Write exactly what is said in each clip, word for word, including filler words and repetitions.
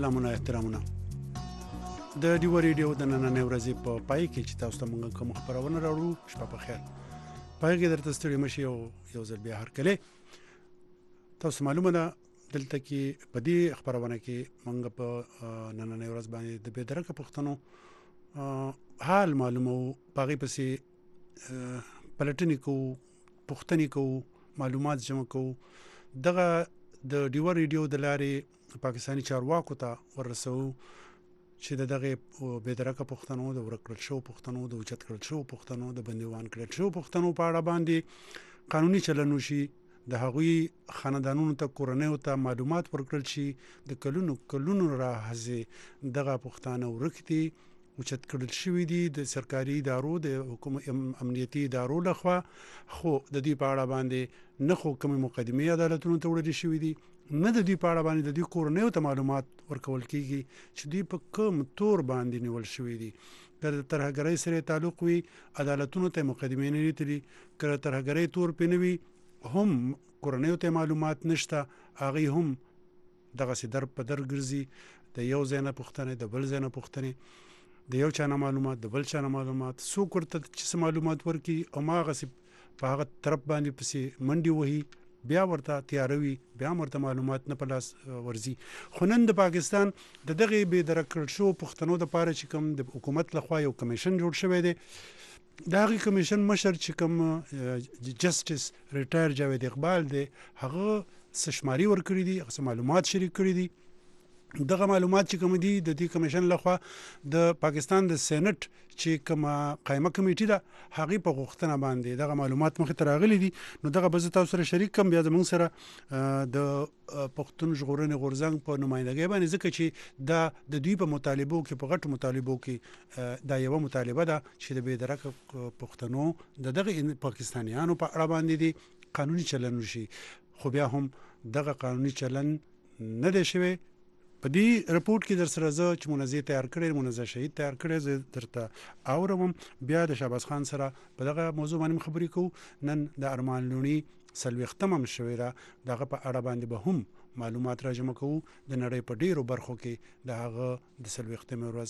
سلامونه احترامونه د ډیو ریډیو د نننۍ ورځې په پای کې چې تاسو ته موږ کوم خبرونه راوړو شپه په خیر پای کې درته ستړي مشي او یو ځل بیا هرکلی تاسو معلومه ده دلته کې په دې خبرونه کې موږ په نننۍ ورځ باندې د بې درکه پښتنو حال معلومو باغې پسې پلټنې کوو پوښتنې کوو معلومات جمع کوو دغه د ډیو ریډیو د لارې پاکستاني چارواکو ته ورسوو چې دغه بې درکه پښتنو د ورکړل شو پښتنو د اوچت کړل شو پښتنو د بندیوان کړل شو پښتنو په اړه باندې قانوني چلن وشي د هغوی خاندانونو ته کورنیو ته معلومات ورکړل شي د کلونو کلونو راهځې دغه پښتانه ورکتي اوچت کړل شوي دي د سرکاري ادارو د حکومت امنیتي ادارو لخوا خو د دې په اړه باندې نه خو کومې مقدمې عدالتونو ته وړل شوي دي نه د دې په اړه باندې د دې کورنیو ته معلومات ورکول کیږي چې دوی په کوم تور باندې نیول شوي دي که د ترهګرۍ سره تعلق وي عدالتونو ته مقدمې نه لیدلي که د ترهګرۍ تور پې نه وي هم کورنیو ته معلومات نشته هغوی هم دغسې در په در ګرځي د یو ځای نه پوښتنې د بل ځای نه پوښتنې د یو چا نه معلومات د بل چا نه معلومات څوک ورته چې څه معلومات ورکړي هماغسې په هغه طرف باندې پسې منډې وهي بیا ورته تیاروي بیا ورته معلومات نه په لاس ورځي خو نن د پاکستان د دغې بې درکه شو پښتنو دپاره چې کوم د حکومت لخوا یو کمیشن جوړ شوی دی د هغې کمیشن مشر چې کوم جسټس ریټایر جاوید اقبال دی هغه څه شماري ورکړي دي هغه څه معلومات شریک کړي دي دغه معلومات چې کوم دي د دې کمیشن لخوا د پاکستان د سېنات چې کومه قائمه کمیټه ده هغه په غوښتنه باندې دغه معلومات مخې ته راغلي دي نو دغه به تاسو سره شریک کوم بیا زموږ سره د پښتون ژغورنې غورځنګ په نمائندګۍ باندې ځکه چې دا د دوی په مطالبو کې په غټو مطالبو کې دا یو مطالبه ده چې د بې درکه پښتنو د دغه پاکستانیانو په اړه باندې دي قانوني چلن وشي خو بیا هم دغه قانوني چلن نه دی شوی په دې رپورټ کې در سره زه چې منزه تیار کړی منزه شهید تیار کړی زه درته اورم بیا د شهباز خان سره په دغه موضوع باندې خبرې کوو نن د ارمان لوني څلوېښتمه شوې ده دغه په اړه باندې به هم معلومات را جمع کوو د نړۍ په ډیرو برخو کې د هغه د څلوېښتمې ورځ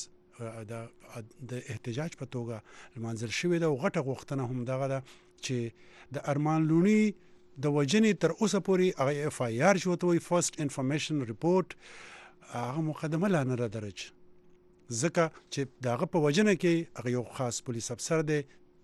د احتجاج په توګه لمانځل شوې ده او غټه غوښتنه هم دغه ده چې د ارمان لوني د وژنې تر اوسه پورې هغه اف آی آر چې ورته وایي فرست انفارمیشن ریپورټ هغه مقدمه لا نه درج ځکه چې دغه په وجنه کې هغه یو خاص پولیس افسر دی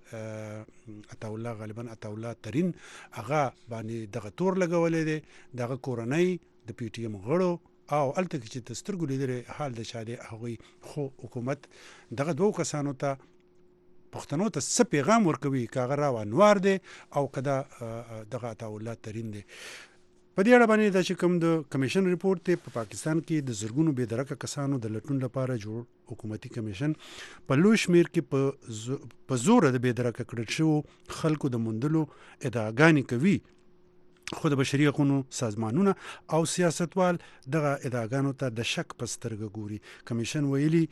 عطاالله غالبا عطاالله ترین هغه باندې دغه تور لګولې دی دغه کورنۍ د پی ټی ایم غړو او الته کې چې سترګو لیدلې حال د چا دی هغوی خو حکومت دغه دوه کسانو ته پښتنو ته څه پیغام ورکوي که هغه راوانوار دی او که دغه عطاالله ترین دی په دې اړه باندې دا چې کوم د کمیشن ریپورټ دی په پاکستان کې د زرګونو بې درکه کسانو د لټون لپاره جوړ حکومتي کمیشن په لوی شمیر کې په زوره د بې درکه کړل شوو خلکو د موندلو ادعاګانې کوي خو د بشري حقوقو سازمانونه او سیاستوال دغه ادعاګانو ته د شک په سترګه ګوري کمیشن ویلي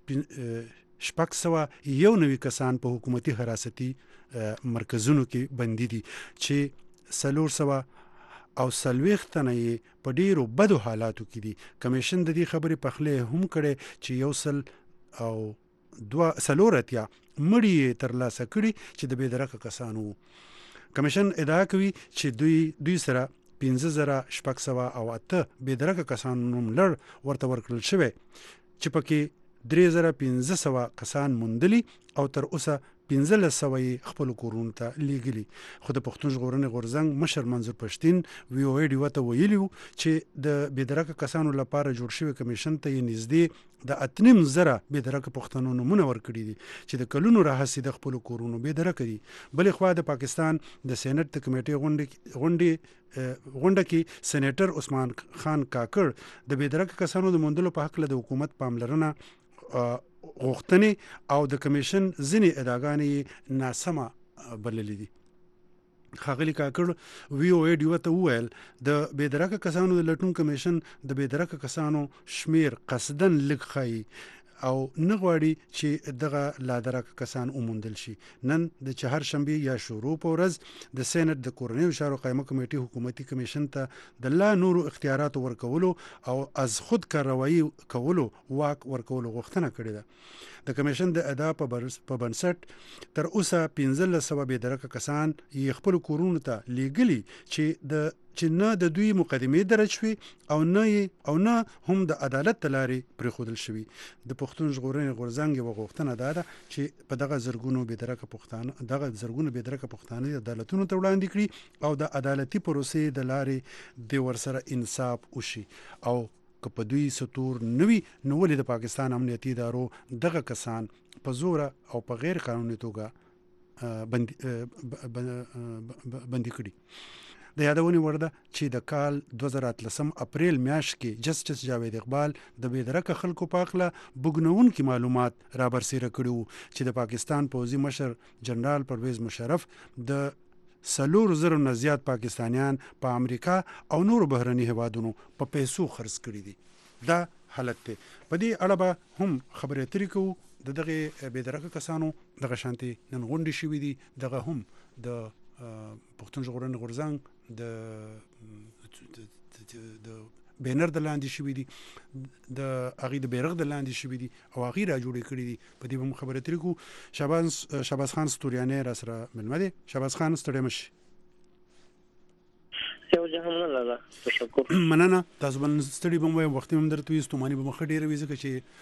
شپږ سوه یو نوي کسان په حکومتي حراستي مرکزونو کې بندي دي چې څلور سوه او څلوېښت تنه یې په ډیرو بدو حالاتو کې دي کمیشن د دې خبرې پخلی هم کړی چې یو سل او دوه څلور اتیا مړي یې ترلاسه کړي چې د بې درکه کسانو کمیشن ادعا کوي چې دوی دوی سره پنځه زره شپږ سوه او اته بې درکه کسانو نوم لړ ورته ورکړل شوی چې پکې درې زره پنځه سوه کسان موندلي او تر اوسه پنځلس سوه یې خپلو کورونو ته لیږلي خو د پښتون ژغورنې غورځنګ مشر منظور پښتین وی او ای ډیوه ته ویلي وو چې د بې درکه کسانو لپاره جوړ شوی کمیشن ته یې نږدې د اته نیم زره بې درکه پښتنو نومونه ورکړي دي چې د کلونو راهیسې د خپلو کورونو بې درکه دي بلې خوا د پاکستان د سېنات د کمیټې غونډې غونډه کې سېنیټر عثمان خان کاکړ د بې درکه کسانو د موندلو په هکله د حکومت پاملرنه غوښتنې او د کمیشن ځینې ادعاګانې ناسمه بللې دي ښاغلي کاکړ وی او ای ډیوه ته وویل د بې درکه کسانو د لټون کمیشن د بې درکه کسانو شمیر قصدن لږ ښایي او نه غواړي چې دغه لادرک کسان وموندل شي. نن د چهارشنبه یا شروع په ورځ د سېنات د کورنیو چارو قایمه کمیټې حکومتي کمیشن ته د لا نورو اختیارات ورکولو او از خود کاروایی کولو واک ورکولو غوښتنه کړې ده. د کمیشن د ادا په بنسټ تر اوسه پنځلس سوه بې درکه کسان یې خپل کورونو ته لیږلي چې د چې نه د دوی مقدمې درج شوي او نه او نه هم د عدالت د لارې پرېښودل شوي. د پښتون ژغورنې غورځنګ یوه غوښتنه دا ده چې په دغه زرګونو بې درکه پښتانه دغه زرګونو بې درکه پښتانه عدالتونو ته وړاندې کړي او د عدالتي پروسې د لارې د ورسره انصاف وشي. او که په دوی سطور نوي نو ولې د پاکستان امنیتي ادارو دغه کسان په زوره او په غیر قانوني توګه بندي کړي. د یادونې وړ ده چې د کال دوه زره اتلسم اپریل میاشت کې جسټس جاوید اقبال د بې درکه خلکو په هکله بوږنوونکي معلومات را برسېره کړي وو چې د پاکستان پوځي مشر جنرال پرویز مشرف د څلور زرو نه زیات پاکستانیان په پا امریکا او نورو بهرني هیوادونو په پیسو خرڅ کړي دي. دا حالت دی. په دې اړه به هم خبرې اترې کوو. د دغه بې درکه کسانو دغه شانتي نن غونډې شوي دي. دغه هم د پښتون ژغورنې غورځنګ د بینر د لاندې شوي دي، د هغې د بیرغ د لاندې شوي دي او هغې را جوړې کړي دي. په دې به هم خبرې اترې کوو. شهباز شهباز خان ستوریانی را سره مېلمه دی. شهباز خان ستړی مه شي. مننه. تاسو به ستړي به م وایم، وختي هم درته وي، ستوماني به مو ښه ډېره وي ځکه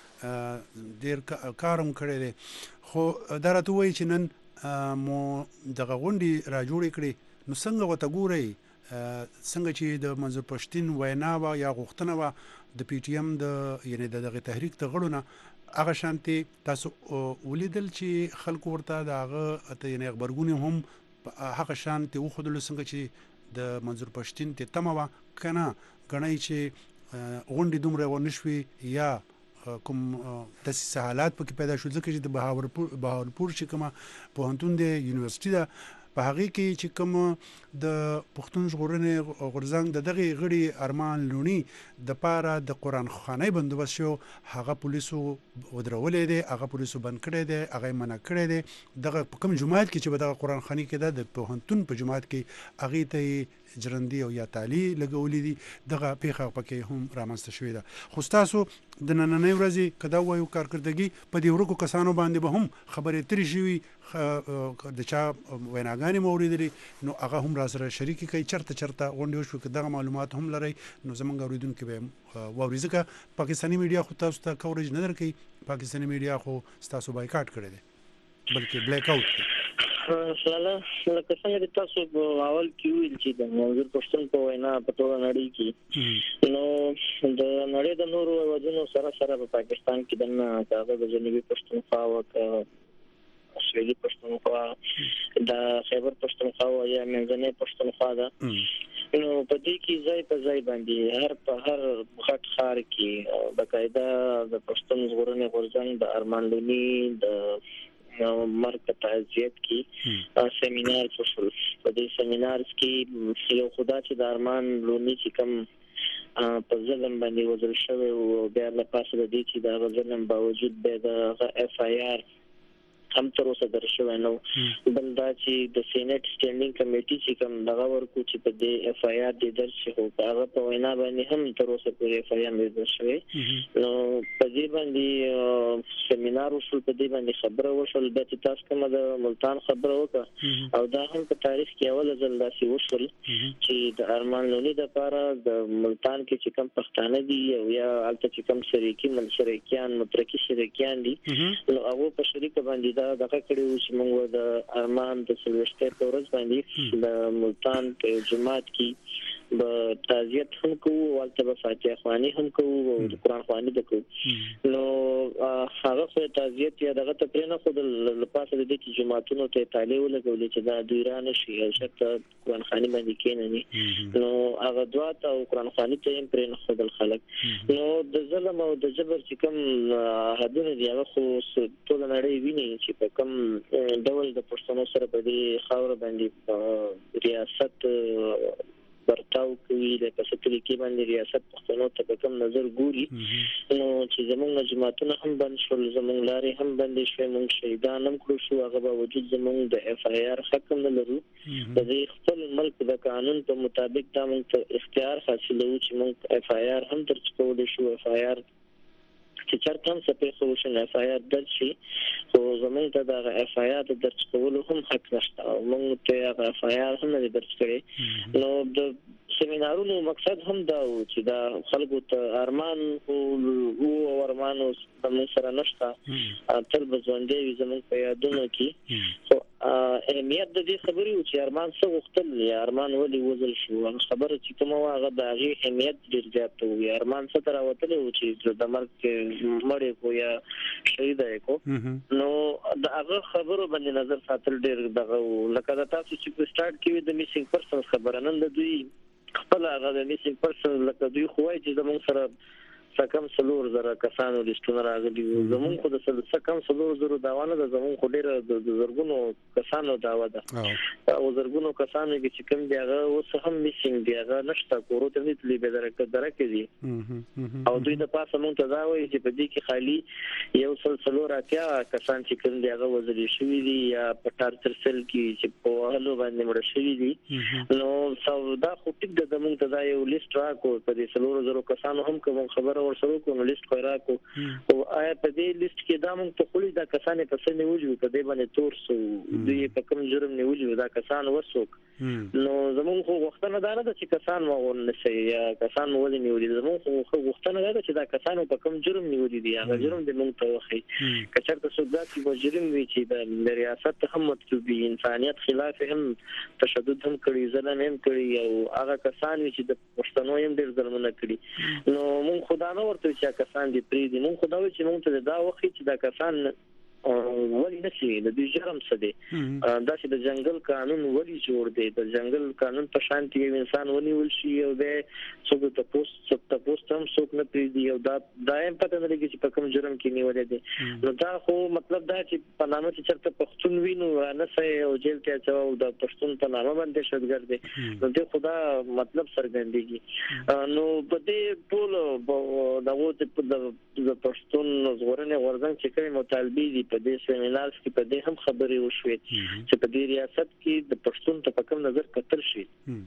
چې ډېر کار هم کړی دی. خو دا راته ووایي چې نن مو دغه غونډې را جوړې کړې، نو څنګه ورته ګورئ؟ څنګه چې د منظور پښتین وینا وه یا غوښتنه وه د پی ټي ایم د یعنې د دغه تحریک د غړو نه، هغه شانتې تاسو ولیدل چې خلکو ورته د هغه یعنې غبرګون هم هغه شانتې وښودلو څنګه چې د منظور پښتین ته تمه وه که نه ګڼئ چې غونډې دومره ونه شوې یا کوم داسې حالات پکې پیدا شول ځکه چې د بهاولپور چې کومه پوهنتون دی یونیورسټي ده په هغې کې چې کوم د پښتون ژغورنې غورځنګ د دغې غړي ارمان لوڼي د پاره د قرآن خانۍ بندوبست شو، هغه پولیسو ودرولی دی، هغه پولیسو بند کړی دی، هغه یې منع کړی دی. دغه په کوم جومات کې چې به دغه قرآن خاني کې ده د پوهنتون په جومات کې هغې ته یې جرندي او یا تالي لګولي دي. دغه پیښه پکې هم رامنځته شوې ده. خو ستاسو د نننۍ ورځې که دا ووایو کارکردګي په دې ورکو کسانو باندې به هم خبرې اترې شوي، د چا ویناګانې مو اورېدلې، نو هغه هم را سره شریکې کوي. چېرته چېرته غونډې وشوې که دغه معلومات هم لرئ نو زموږ اورېدونکي به هم واوري، ځکه پاکستاني میډیا خو تاسو ته کوریج نه درکوي. پاکستاني میډیا خو ستاسو بایکاټ کړی دی بلکې بلیک آوټ دی. سلاله لکه څنګه چې تاسو په اول کې ویل چې د منظور پښتون په وینا په ټوله نړۍ کې، نو د نړۍ د نورو هېوادونو سره سره په پاکستان کې دننه که هغه د جنوبي پښتونخوا وه، که سویلي پښتونخوا، د خیبر پښتونخوا وه یا منځنۍ پښتونخوا ده، نو په دې کې ځای په ځای باندې هر په هر غټ ښار کې باقاعده د پښتون ژغورنې غورځنګ د ارمان لوڼي د مرګ په تعزیت کې سیمینار وشول. په دې سیمینار کې یو خدا چې د ارمان لوڼي چې کوم په ظلم باندې وژل شوی او بیا له پاسه د دې چې د هغه ظلم باوجود بیا د هغه اف آی آر هم تر اوسه در شوی نه و. بل دا چې د سینټ سټینډینګ کمیټي چې کوم دغه ورکو چې په دې اف آی آر دې درج شي، خو په هغه په وینا باندې هم تر اوسه پورې اف آی آر نه درج شوی. نو په دې باندې سیمینار وشول، په دې باندې خبره وشول. بیا چې تاسو کومه د ملتان خبره وکړه او دا هم په تاریخ کې اوله ځل داسې وشول چې د ارمان لوڼي دپاره د ملتان کې چې کوم پښتانه دي او یا هلته چې کوم شریکي شریکیان مترکي شریکیان دي، نو هغو په شریکه باندې دغه کړي وو چې موږ د ارمان د څلوېښتۍ په ورځ باندې د ملتان په جومات کې به تعزیت هم کوو، هلته به فاتحه خواني هم کوو او د قرآن خواني به کوو. نو هغه خو تعزیت یا دغه ته پرېنښودل، له پاسه د دې چې جوماتونو ته یې تالې ولګولې چې دا دوی را نه شي او چېرته قرآن خواني باندې کښېنوي، نو هغه دوات او قرآن خواني ته یې پرېنښودل خلک. نو د ظلم او د جبر چې کوم حدونه دي هغه خو ټوله نړۍ ویني چې په کوم ډول د پښتنو سره په دې خاوره باندې ریاست برتاو کوي د په طریقې باندې ریاست پښتنو ته په کوم نظر ګوري نو چې زموږ جماعتونه هم بند شول زموږ لارې هم بند شوي موږ شهیدان هم کړو شو هغه باوجود زموږ د اف آی آر حق نه لرو د دې خپل ملک د قانون په مطابق دا موږ اختیار حاصلو چې موږ اف آی آر هم درج کولای شو اف آی آر چې چرته هم څه په خوشن اف آی آر درج شي خو زموږ ته د اف آی آر درج کولو هم حق نشته او موږ ته اف آی آر هم نه درج کړي نو د سیمینارونو مقصد هم دا و چې دا خلکو ته ارمان او ارمان زموږ سره نشته تل به ژوندی وي زموږ په یادونو کې خو اهمیت د دې خبرې و چې ارمان څه غوښتل یا ارمان ولې وزل شو خبره چې کومه هغه د هغې اهمیت ډېر زیات و ارمان څه ته راوتلی و چې د مرګ مړ کو یا شهید کو نو د هغه خبرو باندې نظر ساتل ډېر دغه لکه دا تاسو چې په سٹارټ کې د میسینګ پرسن خبره نن د دوی خپل هغه د میسینګ پرسن لکه دوی خوای چې زموږ سره سکم سلور زره کسانو لیستونه راغلي زموږ خو د سکم سلور زره داوانه د زموږ خو ډېر د زرګونو کسانو داوا ده او زرګونو کسانو چې کوم دی هغه اوس هم میسینګ دی هغه نشته کورو ته نتلی به درکه درکه دي او دوی د پاسه مونږ ته دا وایي چې په دې کې خالی یو سلسله راتیا کسان چې کوم دی هغه وزري شوی دي یا په ټارچر سیل کې چې په هلو باندې مړ شوی دي نو سودا خو ټیک د زموږ ته دا یو لیست راکو په دې سلور زره کسانو هم کوم خبره ورسره کوم لیست خو راکو او آیا په دې لیست کې دا موږ ته خولي دا کسان په څه نیوځو په دې باندې تور سو دوی په کوم جرم نیوځو دا کسان وسوک نو زموږ خو وختونه دا نه چې کسان مغول نشي یا کسان ولې نیولې زموږ خو وختونه دا چې دا کسان په کوم جرم نیولې دي هغه جرم د موږ ته وخی کچرته سودا چې جرم وی چې د ریاست هم مطلوبي انسانيت خلاف هم تشدد هم کړی ځنه هم کړی او هغه کسان چې د پښتنو هم ډېر ظلمونه کړی نو موږ خدای نه ورته چې کسان دې پری دي موږ خدای چې موږ ته دا وخی چې دا کسان ولی نشي د دې جرم څه دی دا چې د جنگل قانون ولی جوړ دی د جنگل قانون په شان کې یو انسان ونیول شي او د څوک ته پوسټ څوک ته پوسټ هم څوک نه پری دی او دا دایم پته نه لګي چې په کوم جرم کې نیولې دي نو دا خو مطلب دا چې په نامه چې چرته پښتون وینو نه سي او جیل ته اچو د پښتون په نامه باندې شدګر دی نو دې خدا مطلب سرګندېږي نو په دې ټول دغه د پښتون زغورنه ورزنګ چې کوم مطالبه دي په دې سیمینار کې په دې هم خبرې وشوې چې په دې ریاست کې د پښتون ته په کوم نظر کتل شي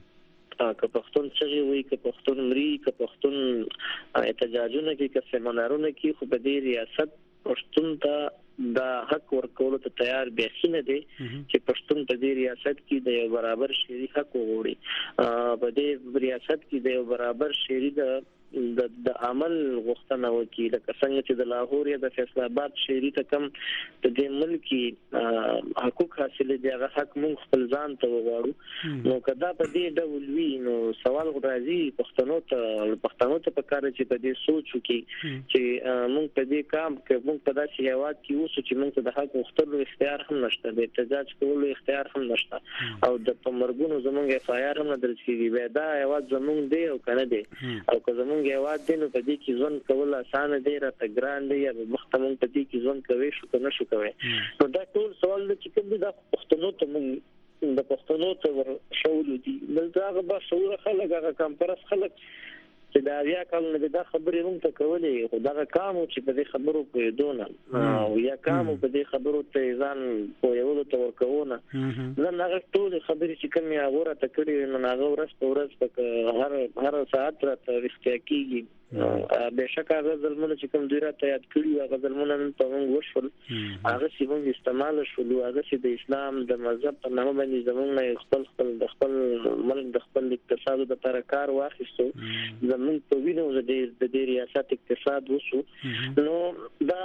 که پښتون چغي وي که پښتون مري که پښتون احتجاجونه کې که سیمینارونه کې خو په دې ریاست پښتون ته دا حق ورکول ته تیار به نه دي چې پښتون په دې ریاست کې د برابر شری حق وغوړي په دې ریاست کې د برابر شری د د د عمل غوښتنه وکړي لکه څنګه چې د لاهور یا د فیصل آباد شهري ته کم د دې ملکی حقوق حاصل دي هغه حق مونږ خپل ځان ته وغواړو نو کدا په دې ډول وی نو سوال راځي پښتنو ته پښتنو ته پکاره چې په دې سوچ وکړي چې مونږ په دې کام کې مونږ په داسې هیواد کې اوسو چې مونږ ته د حق غوښتلو اختیار هم نشته د احتجاج کولو اختیار هم نشته او د پمرګونو زمونږ اف آی آر هم نه درج کیږي دا هیواد زمونږ دی او کنه دی او که زمونږ هیواد دی نو په دې کې ژوند کول اسانه دی راته ګران دی یا مختمن په دې کې ژوند کوي شو کنه شو کوي نو دا ټول سوال چې کوم دی د پښتنو ته مونږ د پښتنو ته ور شول دي بلته هغه به شعور خلک هغه کمپرس خلک چې دا بیا کله نه دا خبرې مونږ ته کولې خو دا کارو چې په دې خبرو په دونه او یا کارو په دې خبرو ته ځان په یو ته ورکوونه نن هغه ټول خبرې چې کومه هغه ته کړې نو هغه ورځ په ورځ په هر هر ساعت راته رښتیا کیږي به شک هغه ظلمونه چې کوم دوی راته یاد کړی هغه ظلمونه نن په موږ وشول هغه چې موږ استعمال شول هغه چې د اسلام د مذهب په نامه باندې زموږ نه خپل خپل د خپل ملک د خپل اقتصاد د لپاره کار واخیستو زموږ په وینو د دې ریاست اقتصاد وشو نو دا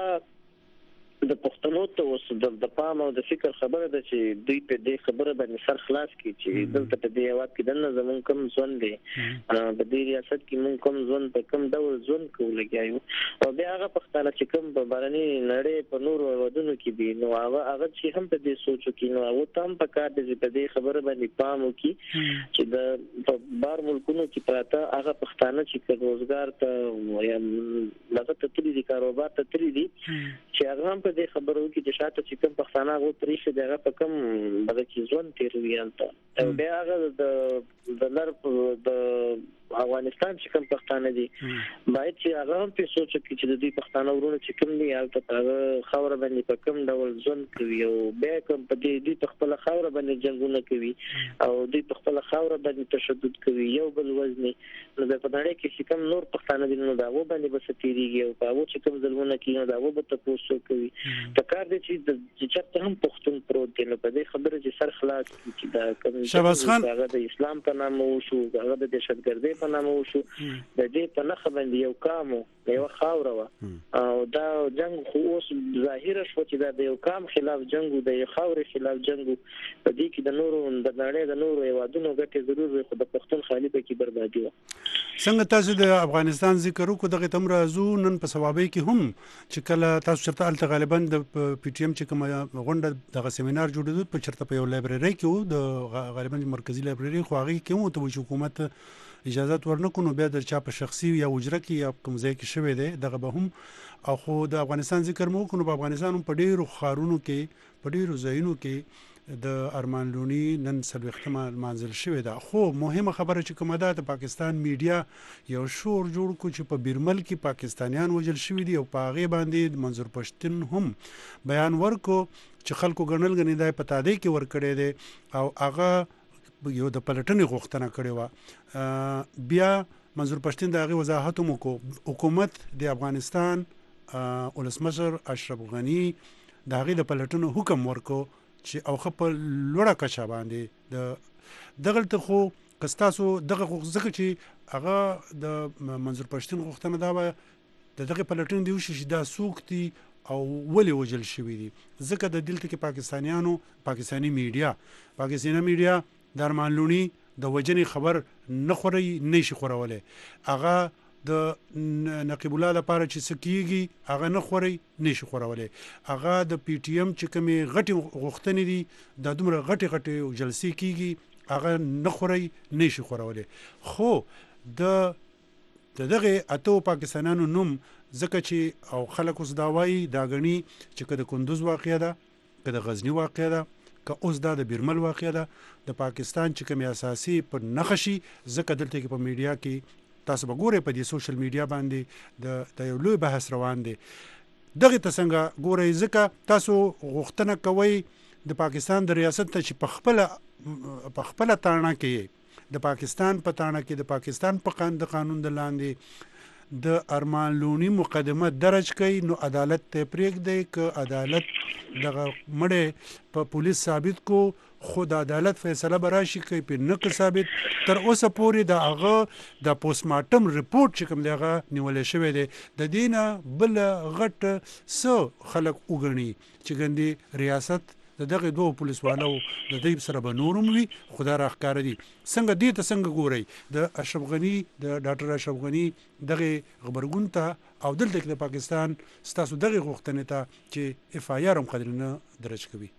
د پښتنو ته اوس د پام او د فکر خبره ده چې دوی په دې خبره باندې سر خلاص کړي چې دلته په دې هوا کې دنه زمون کوم ځون دي په دې ریاست کې مون کوم ځون په کوم ډول ځون کولګیو او بیا هغه پښتانه چې کوم په بارني نړۍ په نور ودونو کې دي نو هغه هغه چې هم په دې سوچو کې نو هغه تام په کار دي په دې خبره باندې پام وکړي چې د بار ملکونو کې پراته هغه پښتانه چې روزګار ته یا لږه تطریق دي کاروبار ته تطریق دي چې هغه هم په دې خبرو کې چې شاته چې کوم پښتانه غو تاریخ دی هغه په کوم دغه کې ژوند تیروي البته او بیا هغه د د لر د افغانستان چې کوم پښتانه دي باید چې هغه هم په سوچ کې چې د دې پښتانه ورونه چې کوم دي البته هغه خاور باندې په کوم ډول ژوند کوي او بیا کوم په دې دې خپل خاور باندې جنگونه کوي او دې خپل خاور باندې تشدد کوي یو بل وزني نو د پدانه کې چې کوم نور پښتانه دي نو دا و باندې بس تیریږي او هغه چې کوم ظلمونه کوي نو دا و به تاسو کوي تکار دي چې د چرته هم پښتون پروت دی نو په دې خبره چې سر خلاص چې دا کوم شهباز خان هغه د اسلام په نامه وشو هغه د دهشتګردۍ په نامه وشو د دې په نخ باندې یو کامو یو خاوره و او دا جنگ خو اوس ظاهر شو چې دا د یو کام خلاف جنگ د یو خاورې خلاف جنگ په دې کې د نورو د نړۍ د نورو هیوادونو ګټې ضرور وي خو د پښتون خالي په کې بربادي و څنګه تاسو د افغانستان ذکر وکړو دغه تم راځو نن په ثوابي کې هم چې کله تاسو چرته الته غالبا د پی ټی ایم چې کوم غونډه دغه سیمینار جوړېدو په چرته په یو لایبرری کې د غالبا مرکزی لایبرری خو هغه کې مو ته حکومت اجازه ورنکو نو بیا د چا په شخصي یا وجره کې یا کوم ځای کې شوی دی دغه به هم او خو د افغانستان ذکر مو کوو په افغانستان په ډیرو خارونو کې په ډیرو ځایونو کې د ارمان لونی نن سلوختمه منزل شوی دا خو مهمه خبره چې کومه ده د پاکستان میډیا یو شور جوړ کو چې په بیرمل کې پاکستانیان وجل شوی دي او په هغه باندې منظور پښتون هم بیان ورکو چې خلکو ګڼل غنی دی پتا دی کې ور کړی دی او هغه یو د پلټنې غوښتنه کړې و بیا منظور پښتون د هغه وضاحت مو کو حکومت د افغانستان ولسمشر اشرف غنی د هغه د پلټنې حکم ورکو چې او خپل لوړه کچا باندې د دغلت خو کستاسو دغه ځکه چې هغه د منظور پښتون غوښتنه دا و د دغه پلټنې دی چې دا سوکتي او ولې وجل شوی دي ځکه د دلته کې پاکستانیانو پاکستانی میډیا پاکستانی میډیا د ارمان لونی د وجنې خبر نه خوري نشي خورولې هغه د نقیب الله لپاره چې سکیږي هغه نه خوري نشي خورولې هغه د پی ټی ایم چې کومي غټي غوښتنې دي د دومره غټي غټي جلسې کیږي هغه نه خوري نشي خورولې خو د دغه اتو پاکستانانو نوم ځکه چې او خلک اوس دا وایي دا غني چې کده کندوز واقعیا ده کده غزنی واقعیا ده که اوس دا د بیرمل واقعیا ده د پاکستان چې کوم اساسي پر نخشي ځکه دلته کې په میډیا کې تاسو به ګورئ په دې سوشل میډیا باندې د د یو لوی بحث روان دی دغه څنګه ګورئ ځکه تاسو غوښتنه کوئ د پاکستان د ریاست ته چې په خپل په خپل تاڼه کې د پاکستان په تاڼه کې د پاکستان په قانون د لاندې د ارمان لونی مقدمه درج کړي نو عدالت ته پرېږدي ک عدالت دغه مړې په پولیس ثابت کو خود عدالت فیصله براشي کوي په نک ثابت تر اوسه پورې د هغه د پوسټمارټم ریپورت چې کوم دغه نیولې شوی دی د دینه بل غټ سو خلک وګڼي چې ګندې ریاست دغه دوه پولیسوالو د دې سره به نورم وي خدای راخکار دي څنګه دې ته څنګه ګوري د اشرف غنی د ډاکټر اشرف غنی دغه خبرګون ته او دلته د پاکستان ستاسو دغه غوښتنې ته چې اف آی آر هم قدرنه درج کوي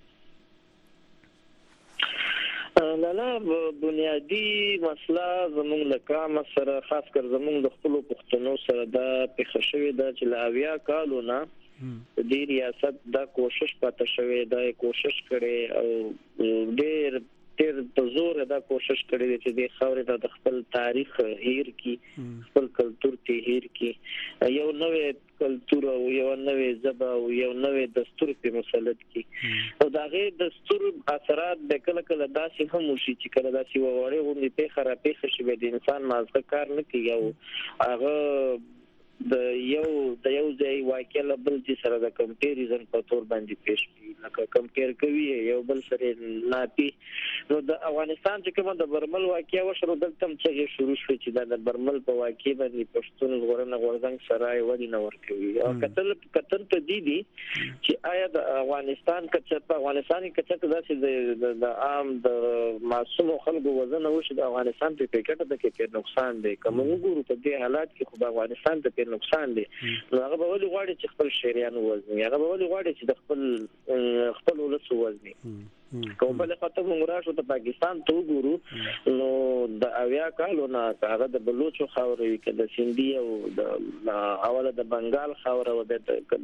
لاله بنیادی مسله زموږ لکه مسره خاص کر زموږ د خپل پښتنو سره د پېښه شوې ده چې لاویا کالونه د دې ریاست دا کوشش پاتې شوی دا کوشش کړي او ډېر ډېر په زور دا کوشش کړي چې د خاورې د خپل تاریخ هیر کی خپل کلچر ته هیر کی یو نوې کلچر او یو نوې ژبه او یو نوې دستور په مسلط کی او دا غي دستور اثرات د کله کله داسې هم شي چې کله داسې وړي غوړي په خرابې خشبه د انسان مازه کار نه کوي او هغه د یو د یو ځای واقعي بل چې سره د کمپیریزن په تور باندې پیش کی لکه کمپیر کوي یو بل سره ناپی نو د افغانستان چې کومه د برمل واقعي وشرو دلته چې شروع شو چې د برمل په واقعي باندې پښتون غورنه غورځنګ سره ودی نه ور کوي او کتل کتل ته دي دي چې آیا د افغانستان کچه په افغانستان کچه داسې د عام د معصوم خلکو وزن وشي د افغانستان په پېکټه د کې نقصان دی کوم وګورو په دې حالات کې خو د افغانستان ته نقصان دی نو هغه به ولې غواړي چې خپل شهریان وزني هغه به ولې غواړي چې د خپل خپل ولس وزني کوم بل خاطر موږ راشو ته پاکستان ته وګورو نو د اویا کالو نه هغه د بلوچو خاورې کې د سیندي او د اوله د بنگال خاورې او د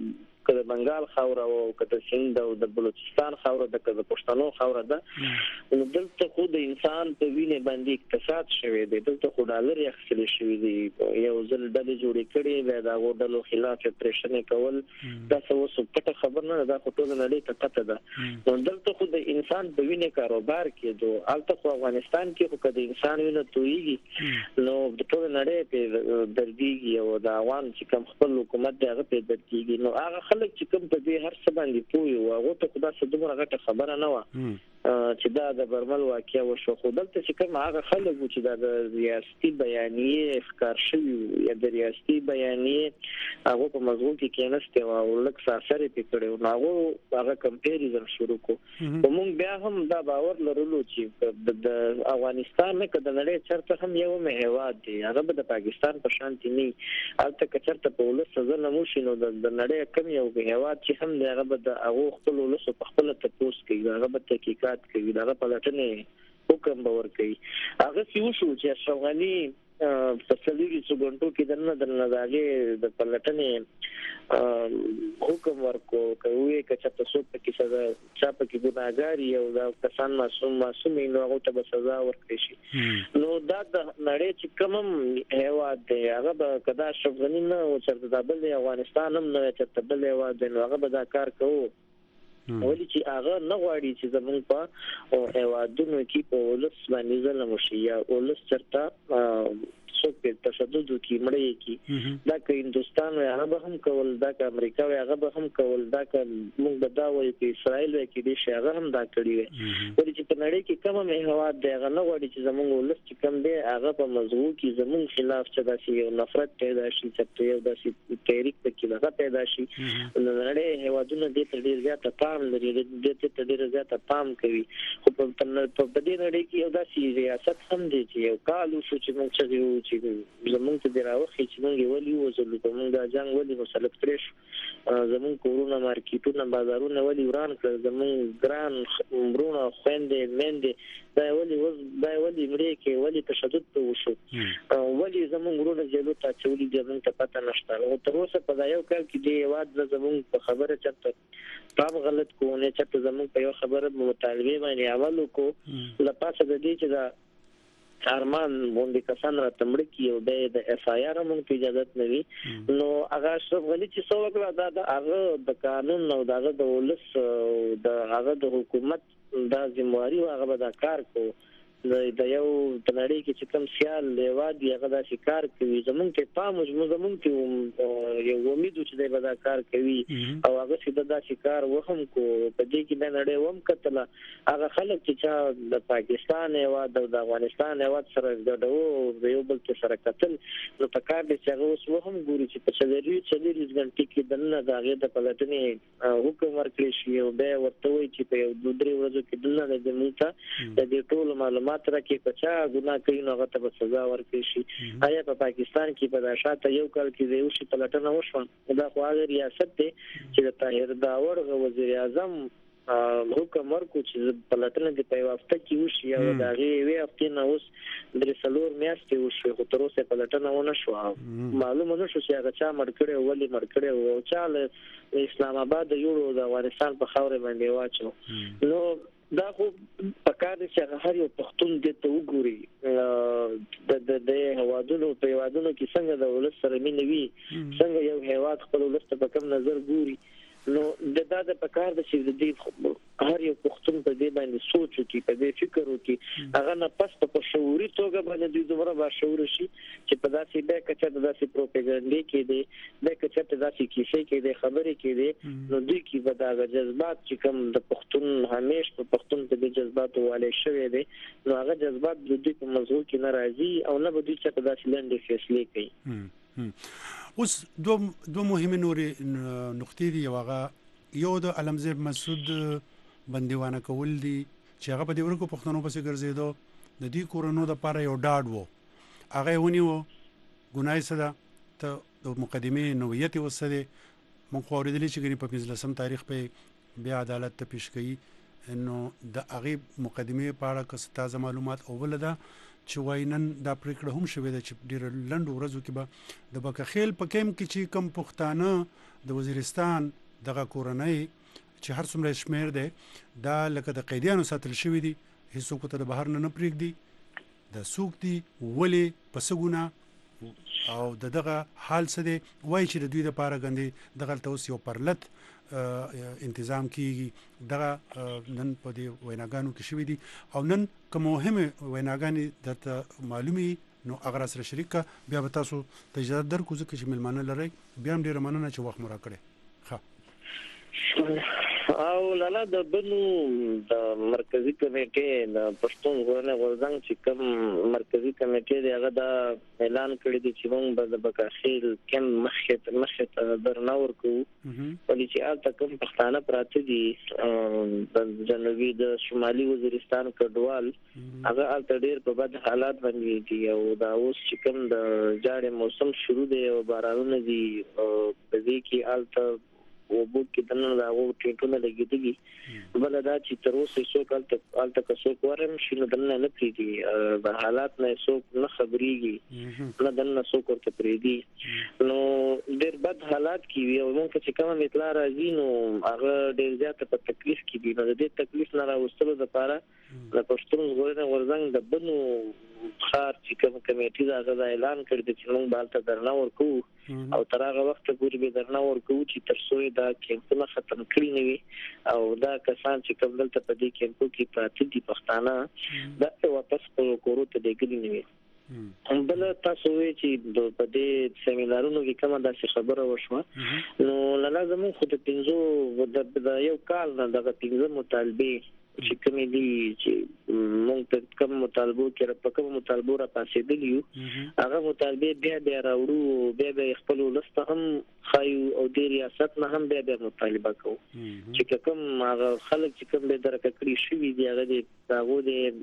کله بنگال خاور او کله سند او د بلوچستان خاور د کله پښتنو خاور ده نو دلته خو د انسان په وینه باندې اقتصاد شوی دی دلته خو ډالر اخیستل شوی دی یو ځل ډلې جوړې کړي بیا د غوډلو خلاف پریشنې کول دا څه وسو پټه خبر نه ده خو ټول نړۍ ته پته ده نو دلته خو د انسان په وینه کاروبار کېدو البته خو افغانستان کې خو کله انسان وینه تویږي نو د ټول نړۍ په درديږي او د افغان چې کوم خپل حکومت دغه په درديږي نو هغه خلک چې کوم په دې هر څه باندې پوي او هغه ته خدا څه دومره غټه خبره نه و چې دا د برمل واقعیا وشو خو دلته چې کوم هغه خلک چې د ریاستي بیانیه ښکار شوی یا د ریاستي بیانیه هغه په مضمون کې کېنسته او لکه ساسره پکړو نو هغه هغه کمپیریزن شروع کو موږ بیا هم دا باور لرلو چې د افغانستان نه کده نړۍ چرته هم یو مهواد دی هغه د پاکستان په شان دي نه البته کچرته په ولس سره نه موشي نو د نړۍ کم یو مهواد چې هم د هغه د هغه خپل ولس په خپل تپوس کوي هغه په تحقیقات کوي دا په لټنه حکم باور کوي هغه سی وشو چې افغاني په څلوري څوګنټو کې دنه د نظاغه د پلټنې حکم ورکو کوي چې تاسو په کې سزا چا په کې ګناګاری او دا کسان معصوم معصوم نو هغه ته سزا ورکړي شي نو دا د نړۍ چې کوم هیواد دی هغه به کدا شفغنی نه او چې د بل افغانستان هم نه چې بل هیواد دی نو هغه به دا کار کوي ولې چې هغه نه غواړي چې زمونږ په هیوادونو کې په ولس باندې ظلم وشي یا ولس چرته څوک په تشدد کې مړی کې دا که هندستان او هغه هم کول دا که امریکا او هغه به هم کول دا که موږ به دا وایو چې اسرائیل کې دي چې هغه هم دا کړی وي ولې چې په نړۍ کې کومه هیواد دی هغه نه غواړي چې زمونږ ولس چې کوم دی هغه په موضوع کې زمونږ خلاف چې داسې یو نفرت پیدا شي چې یو داسې تحریک پکې هغه پیدا شي نړۍ هیوادونه دې ته ډیر زیات پام لري دې ته ډیر زیات پام کوي خو په دې نړۍ کې یو داسې ریاست هم دی چې یو کال شو چې موږ چې چې زمونږ ته دراوخی چې موږ ولي وزلو په موږ د جنگ ولي مسلط کړش زمونږ کورونا مارکیټونه بازارونه ولي وران کړ زمونږ ګران مرونه خويندې مندې دا ولي وز دا ولي مړي کې ولي تشدد ته وشو ولي زمونږ ورونه جلو ته چولي زمونږ ته پته نشته او تر اوسه په یو کال کې دی یواد زمونږ په خبره چرته تاب غلط کو نه چرته زمونږ په یو خبره مطالبه باندې اولو کو لپاسه د دې چې دا ارمان باندې کسان را تمړ کی او د اف آی آر مونږ ته اجازه نوي نو هغه اشرف غنی چې څو وکړه دا د هغه د قانون او دغه د ولس د هغه د حکومت د ذمہواری هغه به دا کار کو د یو د نړۍ کې چې کوم سیال لیوادي هغه دا شکار کوي زمونږ ته پام زمونږ ته یو امید چې دا به دا کار کوي او هغه چې دا شکار وهم کو په دې کې د نړۍ وم کتل هغه خلک چې د پاکستان او د افغانستان او سره د یو بل سره کتل نو په کار دي چې هغه اوس وهم ګوري چې په څلوري څلوري غنټې کې دنه د هغه د پلاتنې حکم ورکړي شي او به ورته وي چې په یو دوه درې ورځې کې دنه د ملته د دې ټول معلومات ماتره کې پچا ګناه کوي نو هغه ته سزا ورکړي شي آیا په پاکستان کې په داشاته یو کال کې یو شي پلټنه وشو دا خو هغه ریاست دی چې د طاهر داور وزیر اعظم حکم ورکو چې پلټنه د په واسطه کې وشي او دا غي وی هفته نه اوس درې سلور میاشتې وشي خو تر اوسه پلټنه ونه شو معلومه نه شو چې هغه چا مړ کړي ولې مړ کړي او چا له اسلام آباد یو د افغانستان په خاور باندې واچو نو دا خو پکار دي چې هر یو پښتون دې ته وګوري د د هوادونو په هوادونو کې څنګه د ولس سره مينوي څنګه یو هواد خپل ولس ته په کوم نظر ګوري نو د دا د پکار د چې د دې هر یو پښتون په دې باندې سوچ وکړي په دې فکر وکړي هغه نه پس په شعوري توګه باندې د دومره با شعور شي چې په داسې به کچا د داسې پروپاګاندا کې دي د کچا د داسې کیسې کې دي خبرې کې دي نو دوی کې به دا جذبات چې کوم د پښتون همیش په پښتون ته د جذبات والي شوی دي نو هغه جذبات د دې په موضوع کې ناراضي او نه به دوی چې په داسې لنډې فیصله کوي اوس دو دو مهمه نورې نقطې دي یو هغه یو د علمزیب مسعود بندیوانه کول دي چې هغه په دې ورکو پښتنو پسې ګرځیدو د دې کورونو د لپاره یو ډاډ وو هغه ونیو ګناي صدا ته د مقدمه نوعیت وسره مونږ خو اوریدلی چې په پنځلسم تاریخ په بیا عدالت ته پیش کړي نو د هغه مقدمه په اړه که تازه معلومات او ولدا چې واینن دا پریکړه هم شوې ده چې ډیر لنډ ورځو کې به د بکخیل په کیم کې چې کم پښتانه د وزیرستان دغه کورنۍ چې هر څومره شمیر دی دا لکه د قیدیانو ساتل شوی دي هیڅوک ته د بهر نه نه پرېږدي د څوک دي ولې په څه ګناه او د دغه حال څه دی وایي چې د دوی دپاره ګندې دغلته اوس یو پرلت انتظام کیږي دغه نن په دې ویناګانو کې شوي دي او نن که مهمه ویناګانې درته معلومي نو هغه سره شریک کا بیا به تاسو ته اجازه درکو ځکه چې مېلمانه لرئ بیا هم ډېره مننه چې وخت مو راکړی او لالا د بنو د مرکزی کمیټې د پښتون ژغورنې غورځنګ چې کوم مرکزی کمیټې دی هغه دا اعلان کړی دی چې موږ به د بکاخیل کم مخه مخه درنه ورکو ولې چې الته کوم پښتانه پراته دي د جنوبي د شمالي وزیرستان کډوال هغه الته ډېر په بد حالات باندې دي او دا اوس چې کوم د جاړې موسم شروع دی او بارانونه دي په دې کې الته او بو کې دنه دا او ټیټونه لګیدي بل دا چې تر اوسه څوک الته الته کسو کورم شنو دنه نه پریدي د حالات نه څوک نه خبريږي نه دنه څوک ورته پریدي نو ډېر بد حالات کې وي او موږ چې کوم اطلاع راځي نو هغه ډېر زیاته په تکلیف کې دي نو د دې تکلیف نه راوستلو لپاره د پښتون ژغورنې غورځنګ د بنو خار چې کوم کمیټې دا غوښتل اعلان کړی چې موږ بالته درنه ورکو او تر هغه وخت پورې به درنه ورکو چې تر څو دا کیمپونه ختم کړي نه وي او دا کسان چې کوم دلته په دې کیمپو کې پراته دي پښتانه دا واپس په کورو ته دیګلی نه وي هم بل تاسو وی چې په دې سیمینارونو کې کومه داسې خبره وشوه نو لازم خو د پنځو د یو کال نه دغه پنځه مطالبه چې کومې دي چې موږ په کوم مطالبو کې په کوم مطالبو را پاسېدلی یو هغه مطالبه بیا بیا راوړو بیا بیا خپل ولست هم خایو او د ریاست نه هم بیا بیا مطالبه کوو چې کوم هغه خلک چې کوم به درکه کړی شوی دی هغه د هغه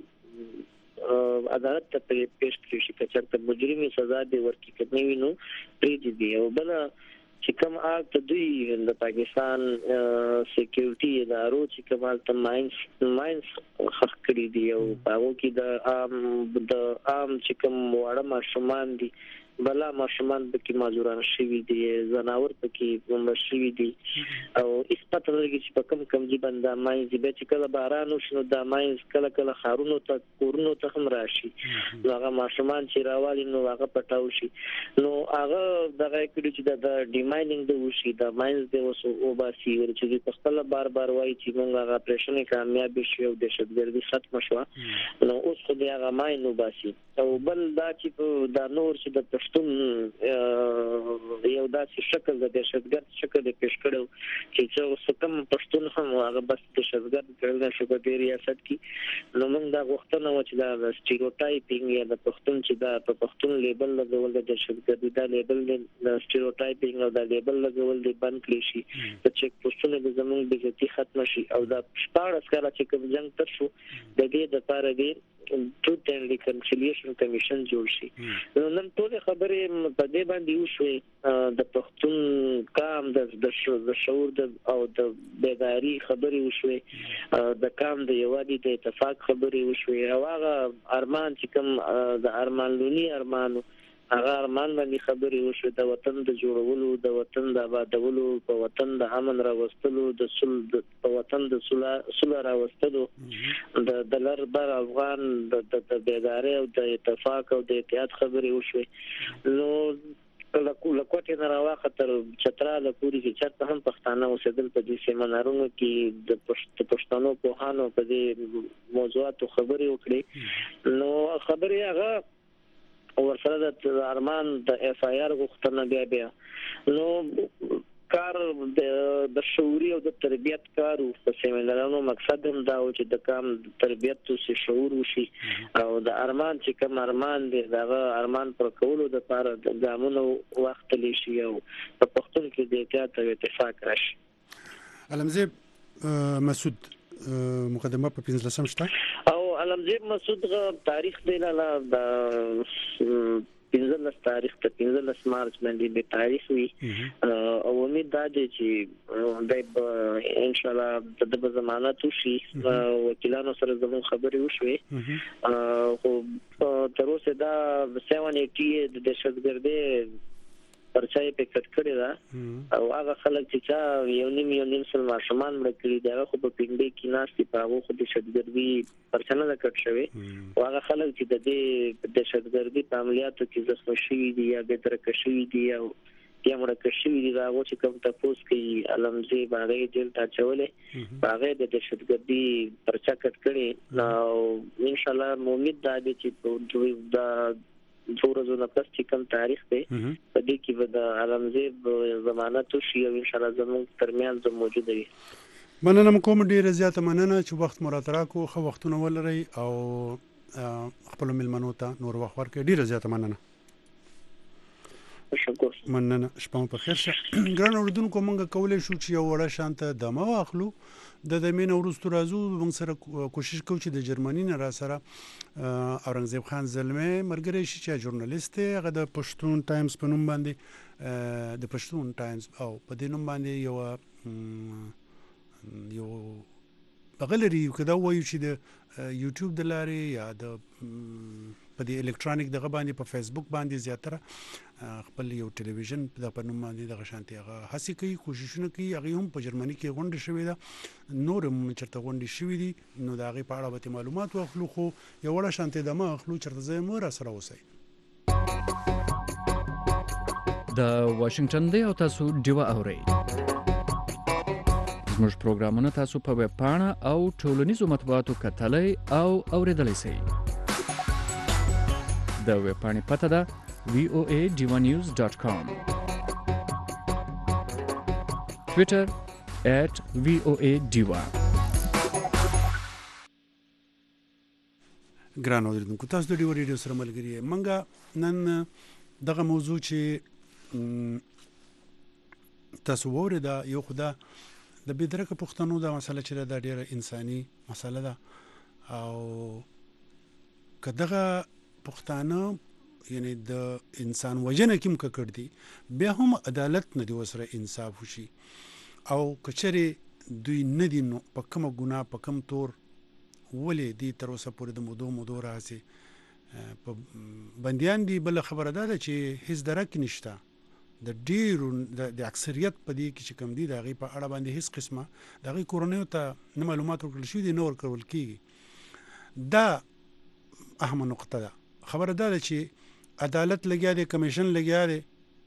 د عدالت ته پیش کړی شي چې چرته مجرمي سزا دی ورکړي کړي وي نو پری دی او بل چې کوم اکټ دوی د پاکستان سکیورټي ادارو چې کومال ته ماینز ماینز خخ کړی دی او هغه کې د عام د عام چې کوم وړه ماشومان دي بلا ماشومان به کې مازوران شوی دي زناور په کې ومر شوی دي او اثبات لري چې په کوم کوم دي بنده ماینز به چې کله باران وشنو د ماینز کله کله خارونو ته کورونو ته هم راشي هغه ماشومان چې راوالي نو هغه پټاو شي نو هغه دغه کړي چې د ډیماینډینګ د وشي د ماینز د وسو او باسي ورچې په خپل بار بار وایي چې موږ هغه اپریشن کامیاب شي او د دهشتګردي ختم شو نو اوس خو د هغه ماینو باسي او بل دا چې د نور چې د پښتون یو داسې شکل د دهشتګرد شکل پیش کړو چې څو کوم پښتون هم هغه بس دهشتګرد کړل شو په ریاست کې نو موږ دا غوښتنه و چې دا سټیریوټایپینګ یا د پښتون چې دا په پښتون لیبل لګول د دهشتګردي دا لیبل د سټیریوټایپینګ او دا لیبل لګول د بند کړی شي چې چک پښتون د زموږ د ذاتی ختم شي او دا شپږ کاله چې کوم جنگ تر شو د دې د پاره دی ټروت اینڈ ریکنسیلیشن کمیشن جوړ شي نن ټول خبرې په دې باندې وشوي د پښتون کام د شعور د او د بیداری خبرې وشوي د کام د یوادي د اتفاق خبرې وشوي او هغه ارمان چې کوم د ارمان لونی ارمانو هغه ارمان باندې خبرې وشوي د وطن د جوړولو د وطن د آبادولو په وطن د امن راوستلو د سل په وطن د سوله راوستلو د دلر بر افغان د بیداری او د اتفاق او د اتحاد خبرې وشوي نو لکوټه نه راوخه تر چتراله پوری چې چرته هم پښتانه اوسېدل په دې سیمینارونو کې د پښتنو په هانو په دې موضوعاتو خبرې وکړي نو خبرې هغه ورسره د ارمان د اف آی آر غوښتنه بیا بیا نو کار د شعوري او د تربيت کارو په سیمینارونو مقصد هم دا و چې د کام تربيت او شعور وشي او د ارمان چې کوم ارمان دی دا ارمان پر کولو د لپاره د ګامونو وخت لشي او په پښتون کې د اتحاد او اتفاق راشي علمزیب مسعود مقدمه په پنځلسم شته او علمزیب مسعود غ تاریخ دی لاله د پنځلس تاریخ ته پنځلس مارچ باندې به تاریخ وي او امید دا دی چې د ان شاء الله د ضمانت وشي وکیلانو سره زموږ خبرې وشوي خو تر اوسه دا سبعمن اسی د دهشتګردي پرچای په کټ کړی دا او هغه خلک چې یو نیم یو نیم سل ماشومان مړ کړي دا خو په پینډې کې ناشتي په هغه خو د شتګردي پرچنه د کټ شوی او هغه خلک چې د دې د شتګردي په عملیاتو کې زخمی شوي دي یا به درک شوي دي او یا مړ شوي دي دا چې کوم تاسو کې علمزي باندې جیل ته چولې هغه د دهشتګردي پرچا کټ کړي نو ان شاء الله امید دا دي چې په دوی دا څورزو نه پس چې کوم تاریخ دی په دې کې به د علمزي ضمانت شي او ان شاء الله زموږ ترمنځ موجود وي. مننه کوم ډیره زیاته مننه چې وخت مراترا کو خو وختونه ولري او خپل ملمنو ته نور وخت ورکړي. ډیره زیاته مننه. شکر. مننه. شپه په خیر شه. ګران اوردونکو مونږ کولای شو چې یو وړه شانته دمه واخلو د دمین ورستو رازو موږ سره کوشش کوو چې د جرمني نه را سره اورنګزیب خان زلمه مرګري شي چې ژورنالیست هغه د پښتون ټایمز په نوم باندې د پښتون ټایمز او په دې نوم باندې یو یو بغلري کدا وایو چې د یوټیوب د لارې یا د په دې الکترونیک دغه باندې په فیسبوک باندې زیاتره خپل یو ټلویزیون د په نوم باندې دغه شانتي هغه هڅه کوي کوششونه کوي هغه هم په جرمني کې غونډه شوې ده نور هم چرته غونډه شوې دي نو دا غي په اړه به معلومات واخلو خو یو وړه شانتي د ما اخلو چرته زه مور سره وسی د واشنگټن دی او تاسو دیوا اورئ زموږ پروګرامونه تاسو په ویب پاڼه او ټولنیزو مطبوعاتو کتلای او اوریدلای شئ. د ویب پاڼې پته ده وی او ای ډیوا نیوز ډاټ کام، ټویټر ایٹ وی او ای ډیوا. ګران اوریدونکو تاسو د ډیوا ریډیو سره ملګری یې. منګه نن دغه موضوع چې تاسو وریدا یو خدا د بدرکه پښتنو دا مسله چې دا ډیره انساني مسله ده او کداغه پښتانه یعنی د انسان وجنه کوم کړ دي بیا هم عدالت نه دی وسره انصاف وشي او کچري دوی نه دي نو په کومه ګناه په کوم تور ولې دي تر اوسه پورې د مودو مودو راځي په بنديان دي. بل خبره ده چې هیڅ درک نشته د ډیرو د اکثریت په دې کې چې کم دي د غي په اړه باندې هیڅ قسمه د غي کورونیو ته نه معلومات ورکړل شي دي نور کول کیږي. دا اهم نقطه ده. خبره ده چې عدالت لګیا دی کمیشن لګیا دی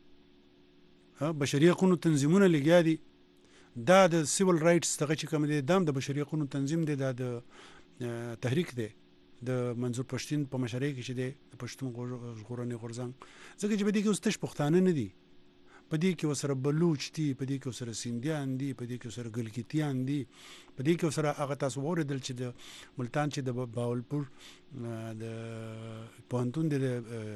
بشري حقوقو تنظیمونه لګیا دي دا د سیول رائټس دغه چې کوم دي دام د بشري حقوقو تنظیم دی دا د تحریک دی د منظور پښتين په مشرۍ کې چې دی د پښتون ژغورنې غورځنګ ځکه چې په دې کې اوس تش پښتانه نه دي په دې کې وسره بلوچ دي په دې کې وسره سیندیان دي په دې کې وسره ګلګیتیان دي په دې کې وسره هغه تاسو اوریدل چې د ملتان چې د باولپور د پوهنتون د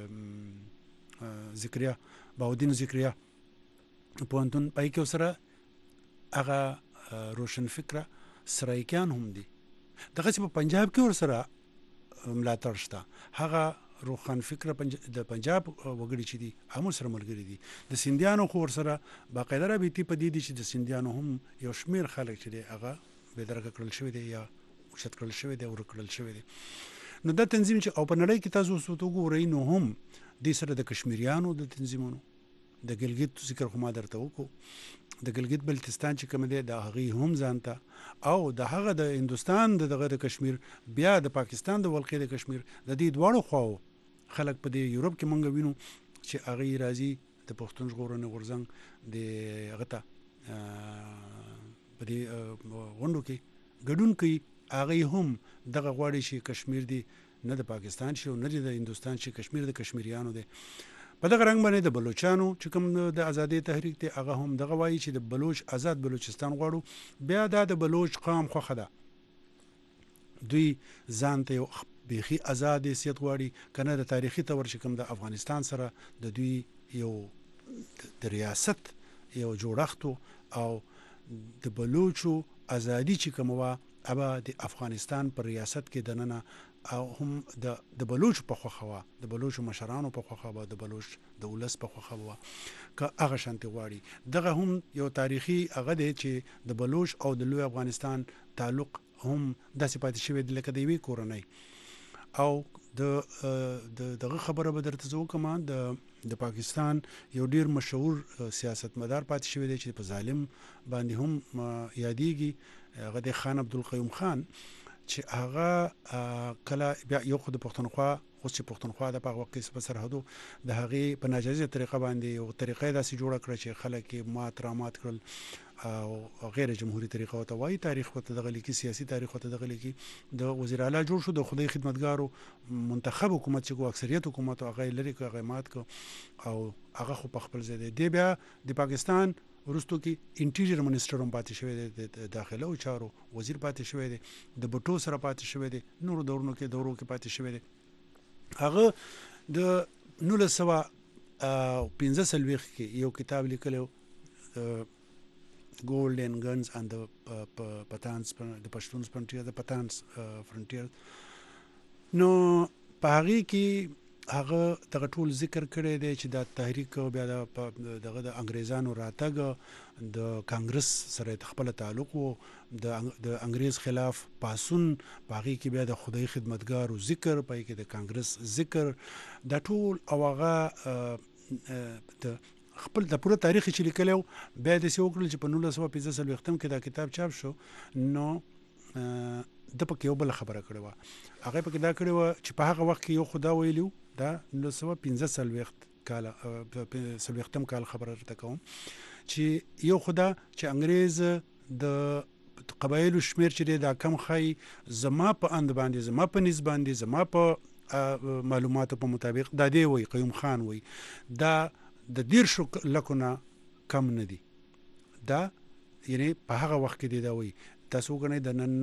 ذکریا باودین ذکریا پوهنتون پای کې وسره هغه روشن فکره سرایکان هم دي دغه چې په پنجاب کې ورسره ملاتړ شته هغه روخان فکر د پنجاب وګړي چې دي هم سره ملګری دي د سیندیانو خو سره باقاعده رابطې په دې دي چې د سیندیانو هم یو شمیر خلک چې دی هغه به درګه کړل شوی دی یا وشت کړل شوی دی او کړل شوی دی. نو دا تنظیم چې او په نړۍ کې تاسو وسوتو ګورئ نو هم د سره د کشمیریانو د تنظیمونو د ګلګیت ذکر خو ما درته وکړو د ګلګیت بلتستان چې کوم دی د هغه هم ځانته او د هغه د هندستان دغه د کشمیر بیا د پاکستان د ولقې د کشمیر د دې دواړو خواو خلک په دې یورپ کې مونږ وینو چې هغه راځي د پښتون ژغورنې غورځنګ د هغه ته په دې غونډو کې ګډون کوي هغه هم دغه غواړي چې کشمیر دی نه د پاکستان شي او نه د هندستان شي کشمیر د کشمیریانو دی. په دغه رنګ باندې د بلوچستانو چې کوم د ازادي تحریک دی هغه هم دغه وایي چې د بلوچ آزاد بلوچستان غواړو بیا د بلوچ قام خوخه ده دوی ځان ته یو بيخي آزاد سیت غواړي کنه د تاریخي تور چې کوم د افغانستان سره د دوی یو د ریاست یو جوړښت او د بلوچو ازادي چې کوم وا ابا د افغانستان پر ریاست کې دننه او هم د د بلوچ په خوخوا د بلوچ مشرانو په خوخوا د بلوچ د ولس په خوخوا که هغه شانتي غواړي دغه هم یو تاریخي هغه دی چې د بلوچ او د لوی افغانستان تعلق هم د سپاتې شوی د لکه دی وی کورنۍ او د دغه خبره به درته زه وکم د د پاکستان یو ډیر مشهور سیاستمدار پاتې شوی دی چې په ظالم باندې هم یادېږي، هغه د خان عبدالقیوم خان، چې هغه کله بیا یو خو د پښتونخوا اوس چې پښتونخوا د په وخت کې په سرحدو د هغې په ناجایزه طریقه باندې یو طریقه داسې جوړه کړه چې خلک یې مات رامات کړل او غیر جمهوری طریقه ورته وایي، تاریخ ورته دغه لیکي، سیاسي تاریخ ورته دغه لیکي. د وزیر اعلی جوړ شو، د خدای خدمتګارو منتخب حکومت چې کو اکثریت حکومت هغه لري که هغه مات کو او هغه خو په خپل ځای دی. دی بیا د پاکستان وروستو کې انټیریئر منسټر هم پاتې شوی دی، د داخله او چارو وزیر پاتې شوی دی، د بټو سره پاتې شوی دی، نورو دورونو کې دورو کې پاتې شوی دی. هغه د نولس سوه پنځه څلوېښت کې یو کتاب لیکلی و، Gold and Guns and the uh, Pathans, the Pashtuns frontier, the Pathans uh, frontier. نو په هغې کې هغه دغه ټول ذکر کړی دی چې دا تحریک بیا دغه د انګریزانو راتګ د کانګرس سره خپل تعلق و، د انګریز خلاف پاسون، په هغې کې بیا د خدای خدمتګارو ذکر، په هغې کې د کانګرس ذکر، دا ټول او هغه د خپل د پوره تاریخ چې لیکلی و. بیا داسې وکړل چې په نولس سوه پنځه څلوېښتم کې دا کتاب چاپ شو، نو ده پکې یو بله خبره کړې وه. هغه پکې دا کړې وه چې په هغه وخت کې یو خو دا ویلي و، دا نولس سوه پنځه څلوېښت کاله څلوېښتم کال خبره درته کوم، چې یو خو دا چې انګریز د قبایلو شمېر چې دی دا کم ښایي، زما په اند باندې، زما په نیز باندې، زما په معلوماتو په مطابق دا دی وایي، قیوم خان وایي دا د دیرشو لکو نه کم نه دي. دا یعنی په هغه وخت کې دی دا وایي. تاسو وګڼئ د نن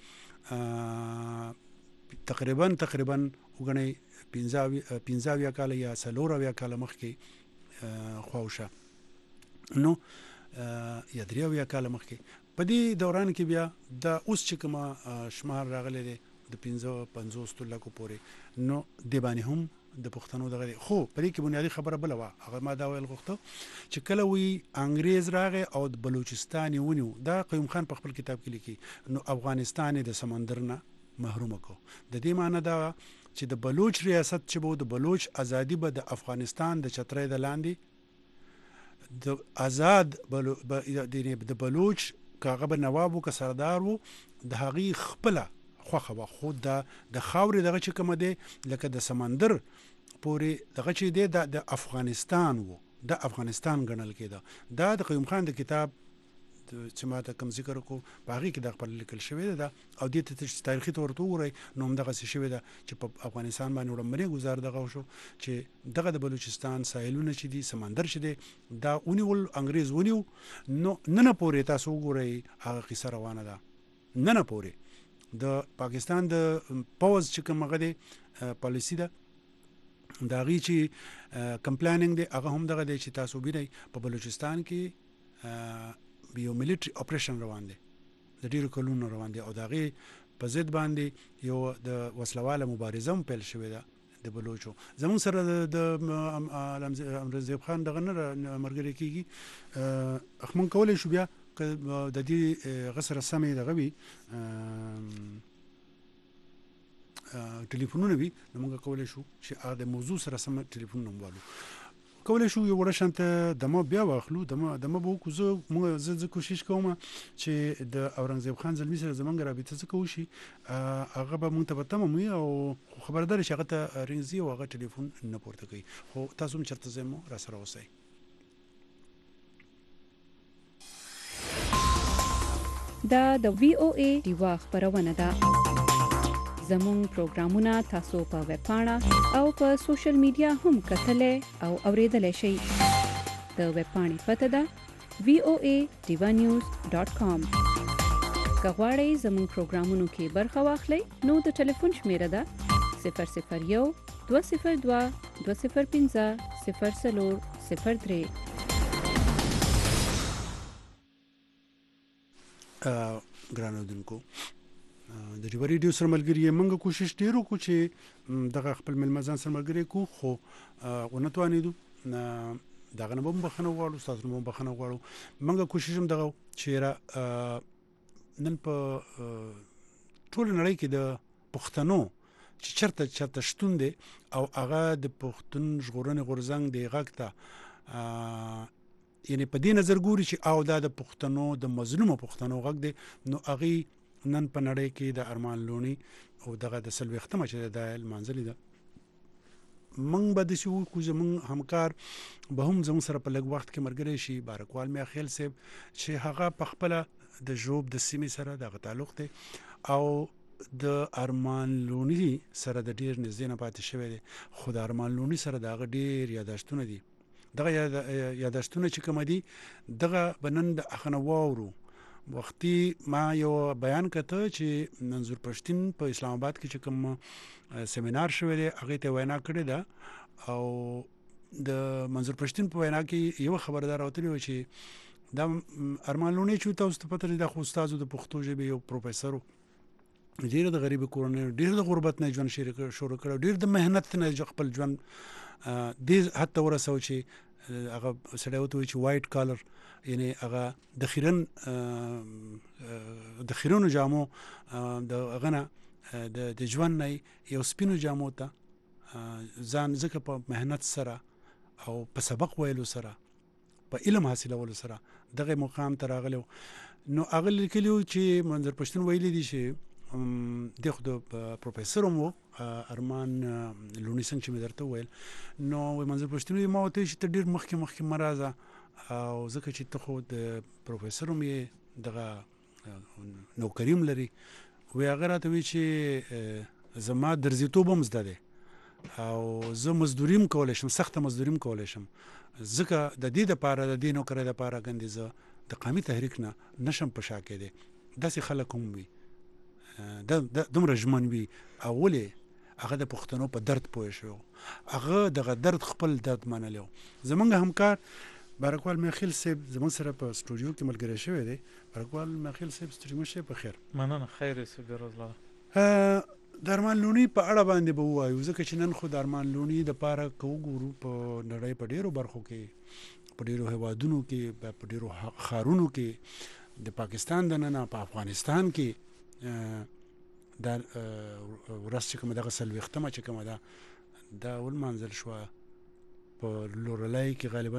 نه تقریبا تقریبا وګڼئ پنځه اویا کاله یا څلور اویا کاله مخکې خواوشا، نو یا درې اویا کاله مخکې. په دې دوران کې بیا دا اوس چې کومه شمار راغلی دی د پنځه پنځوسو لکو پورې، نو دې باندې هم د پښتنو دغه دی. خو په دې کې بنیادي خبره بله وه، هغه ما دا ویل غوښته چې کله وی انګریز راغی او د بلوچستان یې ونیو، دا قیوم خان په خپل کتاب کې لیکي، نو افغانستان یې د سمندر نه محرومه کو. د دې معنی دا چې د بلوچ ریاست چې به د بلوچ ازادي به د افغانستان د چترۍ د لاندې د آزاد بلو د بلوچ که هغه به نواب و که سردار و، د هغې خپله خوښه وه. خو د د خاورې دغه چې کومه دی لکه د سمندر پورې دغه چې دی دا د افغانستان و، د افغانستان ګڼل کېده. دا د قیوم خان د کتاب چې ما ته کوم ذکر وکړو په هغې کې دا خپل لیکل شوې ده، او دې ته چې تاریخي طور ورته وګورئ نو همدغسې شوې ده چې په افغانستان باندې وړاندې ګزار دغه شو چې دغه د بلوچستان ساحلونه چې دي، سمندر چې دی، دا ونیول، انګریز ونیو. نو ننه پورې تاسو وګورئ هغه قصه روانه ده، ننه پورې د پاکستان د پوز چې کوم هغه دی پالیسي ده د هغې چې کم پلانینګ دی، هغه هم دغه دی چې تاسو وینئ په بلوچستان کې یو ملیټري اپریشن روان دی، د ډېرو کلونو روان دی، او د هغې په ضد باندې یو د وسلواله مبارزه هم پیل شوې ده د بلوچو. زمونږ سره د امرزیب خان دغه نه ملګری کېږي، موږ کولی شو بیا که د دې هغه سره سمې دغه وي ټلیفونونه وي، نو موږ کولی شو چې هغه د موضوع سره سم ټلیفونونه هم والو، کولی شو یو وړه شانته دمه بیا واخلو، دمه دمه به وکړو. زه موږ زه زه کوشش کوم چې د اورنګزیب خان زلمي سره زموږ رابطه څه وشي، هغه به موږ ته په تمه وي او خبردار شي هغه ته رینګ ځي او هغه ټلیفون نه پورته کوي. خو تاسو هم چېرته ځئ مو را سره اوسئ. دا د وی او ای ډیوا خبرونه ده. زموږ پروګرامونه تاسو په ویب پاڼه او په سوشل میډیا هم کتلای او اوریدلای شئ. د ویب پاڼې پته ده وی او ای ډیوا نیوز ډاټ کام. که غواړئ زموږ پروګرامونو کې برخه واخلئ نو د ټلیفون شمیره ده صفر صفر یو دوه صفر دوه دوه صفر پنځه صفر څلور صفر درې. ګرانو اوریدونکو، د ډیوا ریډیو سره ملګري یې، موږ کوشش ډېر وکړو چې دغه خپل مېلمه ځان سره ملګري کړو، خو ونه توانېدو. دغه نه به هم بخښنه وغواړو، ستاسو نه به هم بخښنه وغواړو. موږ کوشش هم دغه چې یاره نن په ټوله نړۍ کې د پښتنو چې چرته چرته شتون دی او هغه د پښتون ژغورنې غورځنګ دی غږ ته یعنی په دې نظر ګوري چې او دا د پښتنو د مظلومو پښتنو غږ دی نو هغه نن په نړۍ کې د ارمان لونی او دغه د څلوېښتمه چې د لمانځلې ده موږ به داسې وکړو زموږ همکار به هم زموږ سره په لږ وخت کې ملګری شي بارکوال میاخیل صاحب چې هغه په خپله د ژوب د سیمې سره دغه تعلق دی او د ارمان لونی سره د ډېر نږدې نه پاتې شوی دی خو د ارمان لونی سره د هغه ډېر یاداشتونه دي دغه یاداشتونه چې کوم دي دغه به نن د هغه نه واورو وختي ما یو بیان کته چې منظور پښتین په اسلام آباد کې چې کوم سیمینار شوی دی هغه ته وینا کړې ده او د منظور پښتین په وینا کې یو خبردار راوتلی و چې دا ارمان لونی چې تاسو ته پته ده خو استاد د پښتو ژبې یو پروفیسور ډیر د غریب کورنۍ ډیر د غربت نه ژوند شروع کړو ډیر د مهنت نه خپل ژوند دې حتی ورسو چې هغه سړی وته چې وایټ کالر یعنی هغه د خیرن د خیرونو جامو د غنه د د ژوند نه یو سپینو جامو ته ځان ځکه په مهنت سره او په سبق ویلو سره په علم حاصلولو سره دغه مقام ته راغلو نو هغه لیکلو چې منظر پښتون ویلي دي چې دغه د پروفیسور مو ارمان لونی څنګه چې مې درته ویل نو منظر پښتون ما وته چې ته ډیر مخکې مخکې مرزه او ځکه چې ته خو د پروفیسور مې دغه نوکریم لري وی هغه راته وی چې زما درځیتوب هم زده دی او زه مزدوریم کولی شم سخته مزدوریم کولی شم ځکه د دې دپاره د دې نوکرۍ دپاره ګندې زه د قومي تحریک نه نشم په شا کېدی داسې خلک هم وي د دومره ژمن وي او ولې هغه د پښتنو په درد پوه شو هغه دغه درد خپل درد منلی و زمونږ همکار بارکوال میاخیل صاحب زموږ سره په سټوډیو کې ملګری شوی دی بارکوال میاخیل صاحب سټوډیو شه په خیر مننه خیر صاحب روزلا د ارمان لونی په اړه باندې به وایو ځکه چې نن خو د ارمان لونی د پاره کو ګورو په نړۍ په ډیرو برخو کې په ډیرو هیوادونو کې په ډیرو خارونو کې د پاکستان د نن په افغانستان کې دا ورځ چې کومه دغه څلوېښتمه چې کومه ده دا ولمانځل شوه په لورلای کې غالبا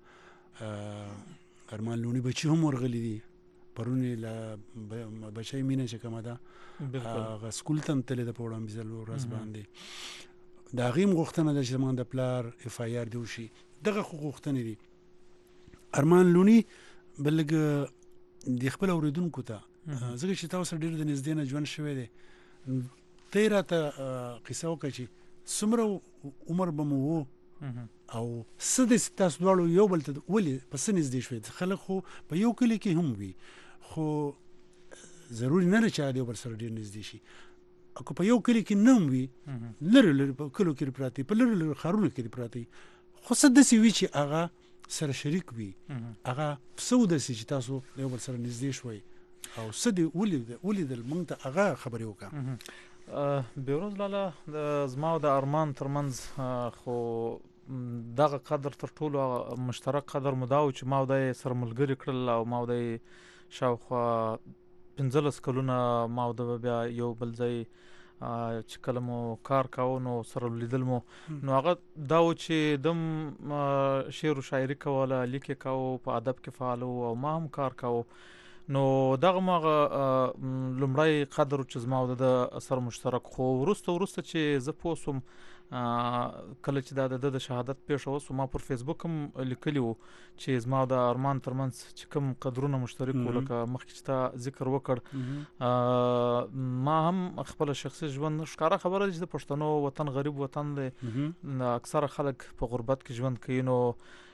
د ارمان لونی بچي هم ورغلي دي پرون یې بچی مینه چې کومه ده هغه سکول ته هم تللی ده په وړاندې ورځ باندې د هغې هم غوښتنه ده چې زموږ د پلار اف آی آر دې وشي دغه خو غوښتنې دي ارمان لونی بل لږ د خپل اورېدونکو ته ځکه چې تاسو ډېر د نږدې نه ژوند شوی دی ته یې راته قصه وکړه چې څومره عمر به مو و او څه داسې تاسو دواړو یو بل ته ولې په څه نږدې شوې خلک خو په یو کلي کې هم وي خو ضروري نه ده چې یو بل سره ډېر نږدې شي که په یو کلي کې نه هم وي لرې لرې په کلو کې پراته په لرې لرې ښارونو کې پراته خو څه داسې وي چې هغه سره شریک وي هغه څه وداسې چې تاسو یو بل سره نږدې شوئ او څه دې ولیدل ولیدل موږ ته هغه خبرې وکړه بهروز لاله د زما او د ارمان ترمنځ خو دغه قدر تر ټولو مشترک قدر مو دا و چې ما او دی سره ملګري کړل او ما او دی شاوخوا پنځلس کلونه ما او د بیا یو بل ځای چې کله مو کار کاوه نو سره لیدل مو نو هغه دا و چې دم شعر و شاعري کوله لیک یې کاوه په ادب کې فعال او ما هم کار کاوه نو دغه ماغه لومړی قدر چې زما او د سره مشترک خو وروسته وروسته چې زه پوه سوم کله چې دا د د شهادت پیښه وسو ما پر فیسبوک هم لیکلی و چې زما او د ارمان ترمنځ چې کوم قدرونه مشترک وو لکه مخکې چې تا ذکر وکړ ما هم خپل شخصي ژوند ښکاره خبره ده چې د پښتنو وطن غریب وطن دی اکثره خلک په غربت کې ژوند کوي نو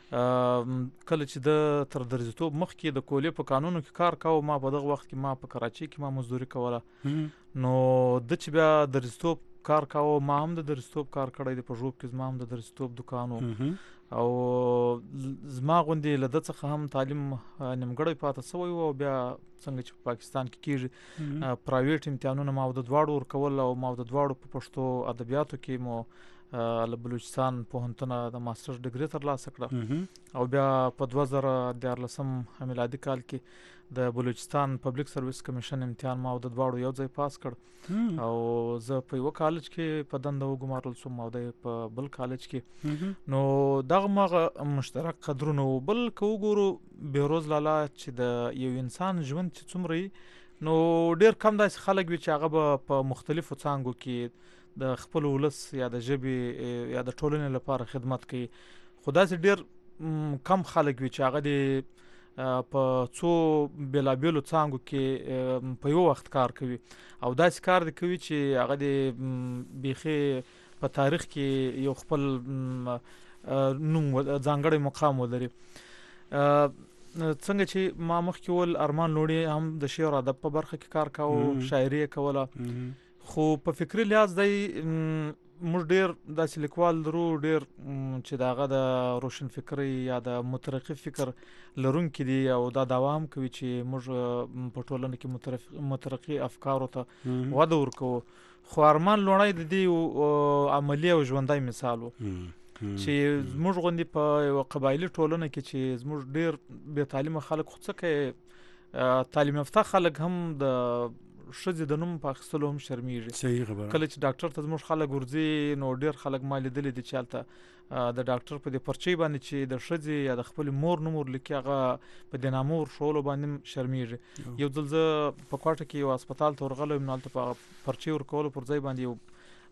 کله چې د تر درځتوب مخکې د کولې په قانونو کې کار کاوه ما په دغه وخت کې ما په کراچۍ کې ما مزدوري کوله نو د چې بیا درځتوب کار کاوه ما هم د درځتوب کار کړی دی په ژوب کې زما هم د درځتوب دکان و او زما غوندې له ده څخه هم تعلیم نیمګړی پاته سوی و او بیا څنګه چې په پاکستان کې کېږي پرایویټ امتحانونه ما د دواړو ورکول او ما د دواړو په پښتو ادبیاتو کې مو له بلوچستان پوهنتون د ماستر ډیګري ترلاسه کړه او بیا په دوه زره دیارلسم میلادي کال کې د بلوچستان پبلک سرویس کمیشن امتحان ما او د دواړو یو ځای پاس کړ او زه په یو کالج کې په دنده وګمارل شوم او د په بل کالج کې نو دغه مغه مشترک قدرونه بل کو ګورو بیروز لاله چې د یو انسان ژوند چې څومره نو ډیر کم داسې خلک وي چې هغه په مختلفو څانګو کې د خپل ولس یا د ژبې یا د ټولنې لپاره خدمت کوي خو داسې ډیر کم خلک وي چې هغه د په څو بېلابېلو څانګو کې په یو وخت کار کوي او داسې کار دی کوي چې هغه د بیخي په تاریخ کې یو خپل نوم ځانګړی مقام ولري. څنګه چې ما مخکې ول ارمان لوڼي هم د شعر ادب په برخه کې کار کاوه، شاعري کوله، خو په فکری لحاظ دی موږ ډیر داسې لیکوال درو ډیر چې داغه د روشن فکری یا د مترقی فکر لرونکي دي او دا دوام کوي چې موږ په ټولنه کې مترقی افکارو ته وده ورکو. خو ارمان لوڼي د دې عملی او ژوندۍ مثال وو چې زموږ غوندي په یو قبایلی ټولنه کې چې زموږ ډیر بې تعلیمه خلک خو څه کوي تعلیم یافته خلک هم د شذ د نوم په اخستلو هم شرمېږي. صحیح خبره. کله چې ډاکټر ته زموږ خلک ورځي نو ډیر خلک ما لیدلي دي چې هلته د ډاکټر په دې پرچی باندې چې د ښځې یا د خپل مور نوم ورلیکي هغه په دې نامه ورښولو باندې شرمېږي. یو ځل زه په کوټه کې یو هسپتال ته ورغلی وم نو هلته په پرچی ورکولو پر ځای باندې یو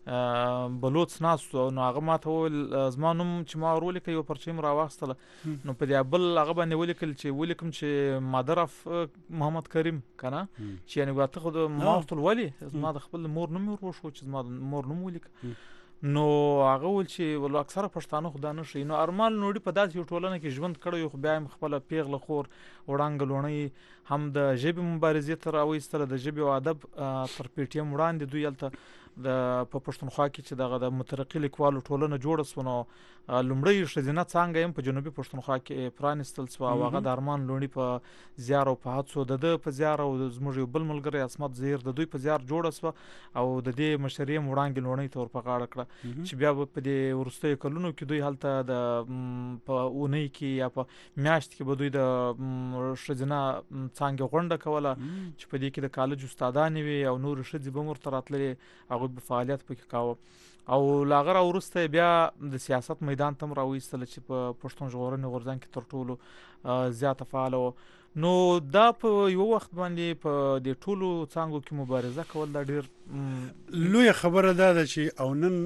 بلوڅ ناست نو هغه ماته وویل زما نوم چې ما ور ولیکه یو پرچی م راواخیستله نو په دې بل هغه باندې ولیکل چې ولیکم چې مادر اف محمد کریم کنه چې یعنی واته خو ما ورته ولې زما د خپل مور نوم ور وښو چې زما د مور نوم ولیکه نو هغه ول چې ول اکثره پښتانه خو دا نه شي. نو ارمان لوڼي په داسې یو ټولنه کې ژوند کړی خو بیا هم خپل پیغله خور وړانګ لوڼي هم د ژبې مبارزې تر راوېستله د ژبې او ادب تر پی ټی ایم وړاندې دوی هلته د په پښتونخوا کې چې دغه د مترقي لیکوالو ټولنه جوړه سوه نو لومړی ښځینه څانګه هم په جنوبي پښتونخوا کې پرانیستل سوه او هغه د ارمان لوڼي په زیار او په هڅو د ده په زیار او زموږ یو بل ملګری عصمت زهیر د دوی په زیار جوړه سوه او د دې مشري هم وړانګې لوڼۍ ته ور په غاړه کړه چې بیا په دې وروستیو کلونو کې دوی هلته د په اونۍ کې یا په میاشت کې به دوی د ښځینه څانګې غونډه کوله چې په دې کې د کالج استادانې وي او نورې ښځې به هم ورته راتللې هغوی به فعالیت پکې کاوه او له هغه راوروسته بیا د سیاست میدان ته هم راوایستله چې په پښتون ژغورنې غورځنګ کې تر ټولو زیاته فعاله وه. نو دا په یو وخت باندې په دې ټولو څانګو کې مبارزه کول دا ډېر لویه خبره دا ده چې او نن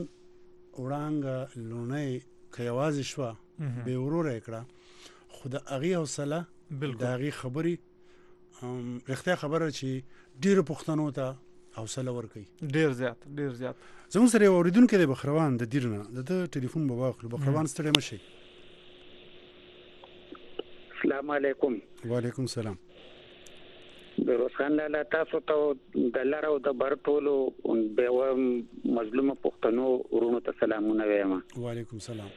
وړانګه لوڼۍ که یوازې شوه بې وروره یې کړه خو د هغې حوصله د هغې خبرې رښتیا خبره چې ډېرو پښتنو ته حوصله ورکوي ډېر زیات ډېر زیات. زموږ سره یو اورېدونکی دی بخروان د دیر نه د ده ټلیفون به واخلو. بخروان ستړی مه شئ. السلام علیکم. وعلیکم السلام. بیروز خان لاله تاسو ته د لر او د بر ټولو بیوه مظلومه پښتنو ورونو ته سلامونه وایم. وعلیکم السلام.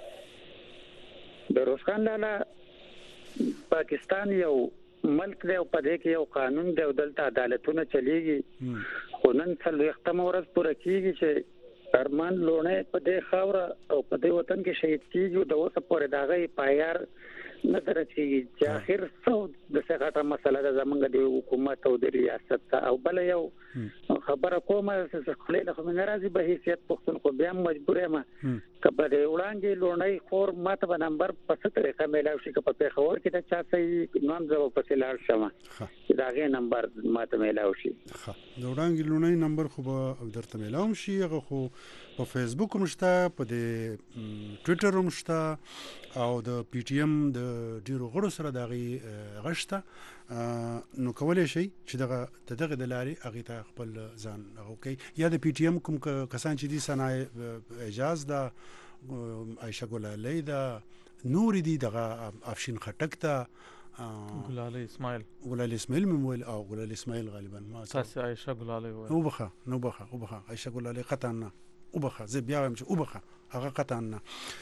بیروز خان لاله پاکستان یو ملک دی او په دې کې یو قانون دی او دلته عدالتونه چلیږي خو نن څلوېښتمه ورځ پوره کېږي چې ارمان لوڼی په دې خاوره او په دې وطن کې شهید کېږي د اوسه پورې د هغې پایار نه ته رسېږي چې آخر څه د څه غټه مسله ده زموږ د حکومت او د ریاست ته. او بله یو خبره کومه خولې له خو مې نه راځي به حیثیت پښتون خو بیا هم مجبور یم که به د وړانګې لوڼۍ خور ماته به نمبر په څه طریقه میلاو شي که په پېښور کې د چا صحیح نو هم زه به پسې لاړ شم چې د هغې نمبر ماته میلاو شي. د وړانګې لوڼۍ نمبر خو به درته میلاو شي. هغه خو په فیسبوک هم شته، په د ټویټر هم شته او د پی ټي ایم د ډیرو غړو سره د هغې هغه شته. نو کولی شئ چې دغه د دغې د لارې هغې ته خپل ځان هغه وکړئ. یا د پی ټي ایم کوم کسان چې دي ثنا اعجاز ده، عایشه ګلالۍ ده، نورې دي دغه افشین خټک ته، ګلالۍ اسماعیل ګلالۍ اسماعیل مې وویل او ګلالۍ اسماعیل غالبا ما تاسې عایشه ګلالۍ وویل. وبخه نو وبخه وبخه عایشه ګلالۍ قطعا نه وبخه زه بیا وایم چې وبخه هغه قطعا نه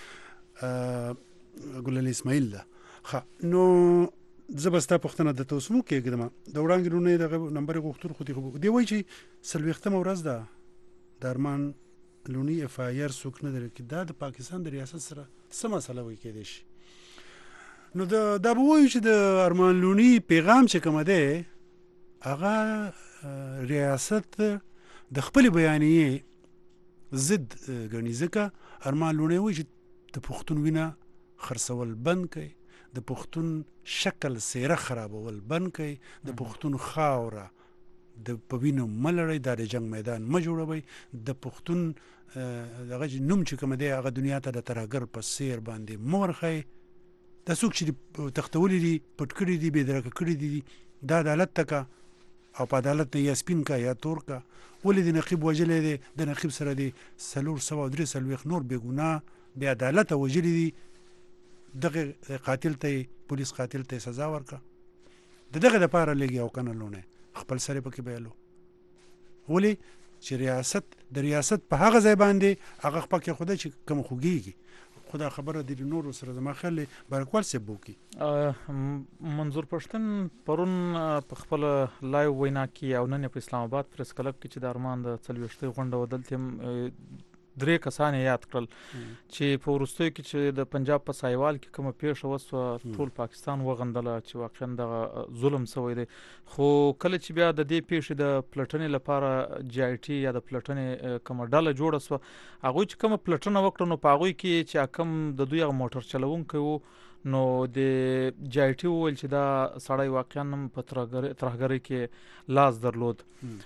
ګلالۍ اسماعیل ده. ښه نو زه به ستا پوښتنه درته اوس وکړم. د وړانګې لوڼۍ دغه نمبر یې غوښتل خو دې وایي چې څلوېښتمه ورځ ده د ارمان لونی اف آی آر څوک نه درکړي دا د پاکستان د ریاست سره څه مسله وي کېدای شي. نو دا دا به وایو چې د ارمان لونی پیغام چې کومه دی هغه ریاست د خپلې بیانیې ضد ګڼي، ځکه ارمان لونی وایي چې د پښتون وینه خرڅول بند کړئ، د پښتون شکل څیره خرابول بند کړئ، د پښتون خاوره د په وینو مه لړئ، دا د جنګ میدان مه جوړوئ، د پښتون دغه نوم چې کوم دی هغه دنیا ته د ترهګر په څیر باندې مه ورښئ. دا څوک چې تختولی دي، پټ کړي دي، بېدرکه کړي دي، دا عدالت ته که او په عدالت نه یا سپین کا یا تور کا. ولې د نقیب وژلی دی، د نقیب سره دی څلور سوه او درې څلوېښت نور بې ګناه بې عدالته وژلي دي، دغه قاتل ته پولیس قاتل ته سزا ورکړه. د دغه دپاره لږ یو کنه لونه خپل سره پکې بیلو. ولې چې ریاست د ریاست په هغه ځای باندې هغه پکې خدای چې کوم خوږیږي. خدا خبره د نورو سره زما خیال دی برکوال صاحب وکړي. منظور پښتون پرون په خپل لایو وینا کې او نن په اسلام آباد پریس کلب کې چې د ارمان د څلوېښتۍ غونډه وه دلته درې کسان یاد کړل چې په وروستیو کې چې د پنجاب په سایوال کې کومه پیښه وسوه ټول پاکستان وغندله چې واقعا دغه ظلم شوی دی. خو کله چې بیا د دې پیښې د پلټنې لپاره جی آی ټي یا د پلټنې کومه ډله جوړه سوه، هغوی چې کومه پلټنه وکړه نو په هغوی کې چې کوم د دوی هغه موټر چلوونکی و نو د جی آی ټي وویل چې دا سړی واقعا هم په ترهګرۍ کې لاس درلود.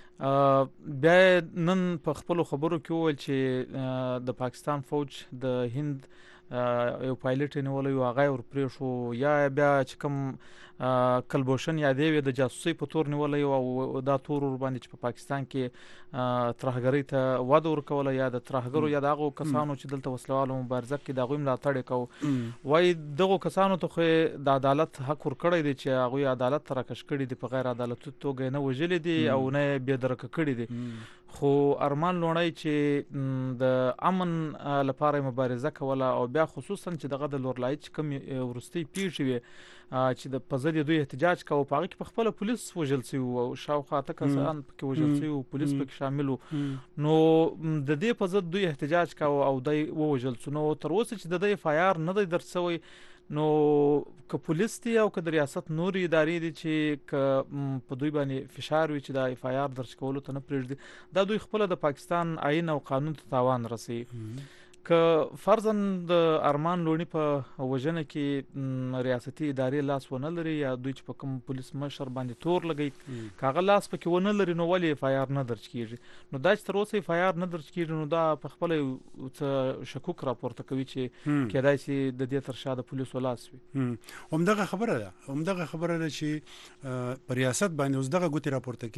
بیا نن په خپلو خبرو کې وویل چې د پاکستان فوج د هند یو پایلټ یې نیولی و هغه یې ور پرېښو، یا بیا چې کوم کلبوشن یا دی د جاسوسۍ په تور نیولی او دا تور ور باندې چې په پاکستان کې ترهګرۍ ته وده ورکوله یا د ترهګرو یا د هغو کسانو چې دلته وسلوالو مبارزه کې د هغوی ملاتړ یې کوو. وایي دغو کسانو ته خو د عدالت حق ورکړی دی چې هغوی عدالت ته راکش کړي دي، په غیر عدالتي توګه یې نه وژلي دي او نه یې بېدرکه کړي دي. خو ارمان لونی چې د امن لپاره مبارزه کوله او بیا خصوصا چې دغه د لورلایي چې کوم وروستۍ پیښې وې چې د په ضد یې دوی احتجاج کوه، په هغه کې په خپله پولیس وژل سوي وو او شاوخوا اته کسان پکې وژل سوي وو، پولیس پکې شامل وو. نو د دې په ضد دوی احتجاج کوه او دی ووژل سو. نو تر اوسه چې د ده اف آی آر نه دی درج سوی، نو که پولیس دی او که د ریاست نورې ادارې دي چې که په دوی باندې فشار وي چې د اف آی آر درج کولو ته نه پرېږدي، دا دوی خپله د پاکستان آئین او قانون ته تاوان رسوي. که فرضاً د ارمان لوني په وژنه کې ریاستي ادارې لاس ونه لري یا دوی چې په کوم پولیس مشر باندې تور لګوي که هغه لاس پکې ونه لري نو ولې اف آی آر نه درج کېږي؟ نو دا چې تر اوسه اف آی آر نه درج کېږي نو دا په خپله څه شکوک راپورته کوي چې کېدای شي د دې تر شا د پولیسو لاس وي. همدغه خبره ده همدغه خبره ده چې په ریاست باندې اوس دغه ګوتې راپورته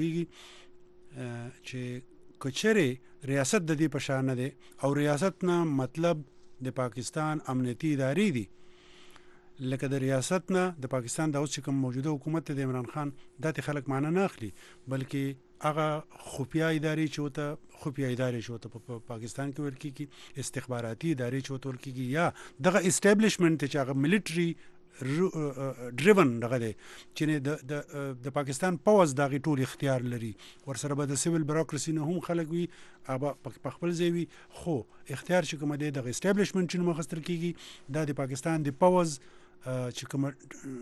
کېږي چې که چېرې ریاست د دې په شان نه دی او ریاست نه مطلب د پاکستان امنیتي ادارې دي، لکه د ریاست نه د پاکستان د اوس چې کوم موجوده حکومت دی د عمران خان دا ته خلک معنی نه اخلي، بلکې هغه خفیه ادارې چې ورته خفیه ادارې چې ورته په پاکستان کې ویل کېږي، استخباراتي ادارې چې ورته ویل کېږي، یا دغه اسټابلیشمنټ چې هغه ملیټري ډریون دغه دی چې د پاکستان پوز دغه ټول اختیار لري، ورسره به د سیویل بیروکراسي نه هم خلک وي هغه په خپل ځای وي، خو اختیار چې کوم دی دغه اسټابلیشمنټ چې نوم اخیستل کېږي دا د پاکستان د پوز چې کوم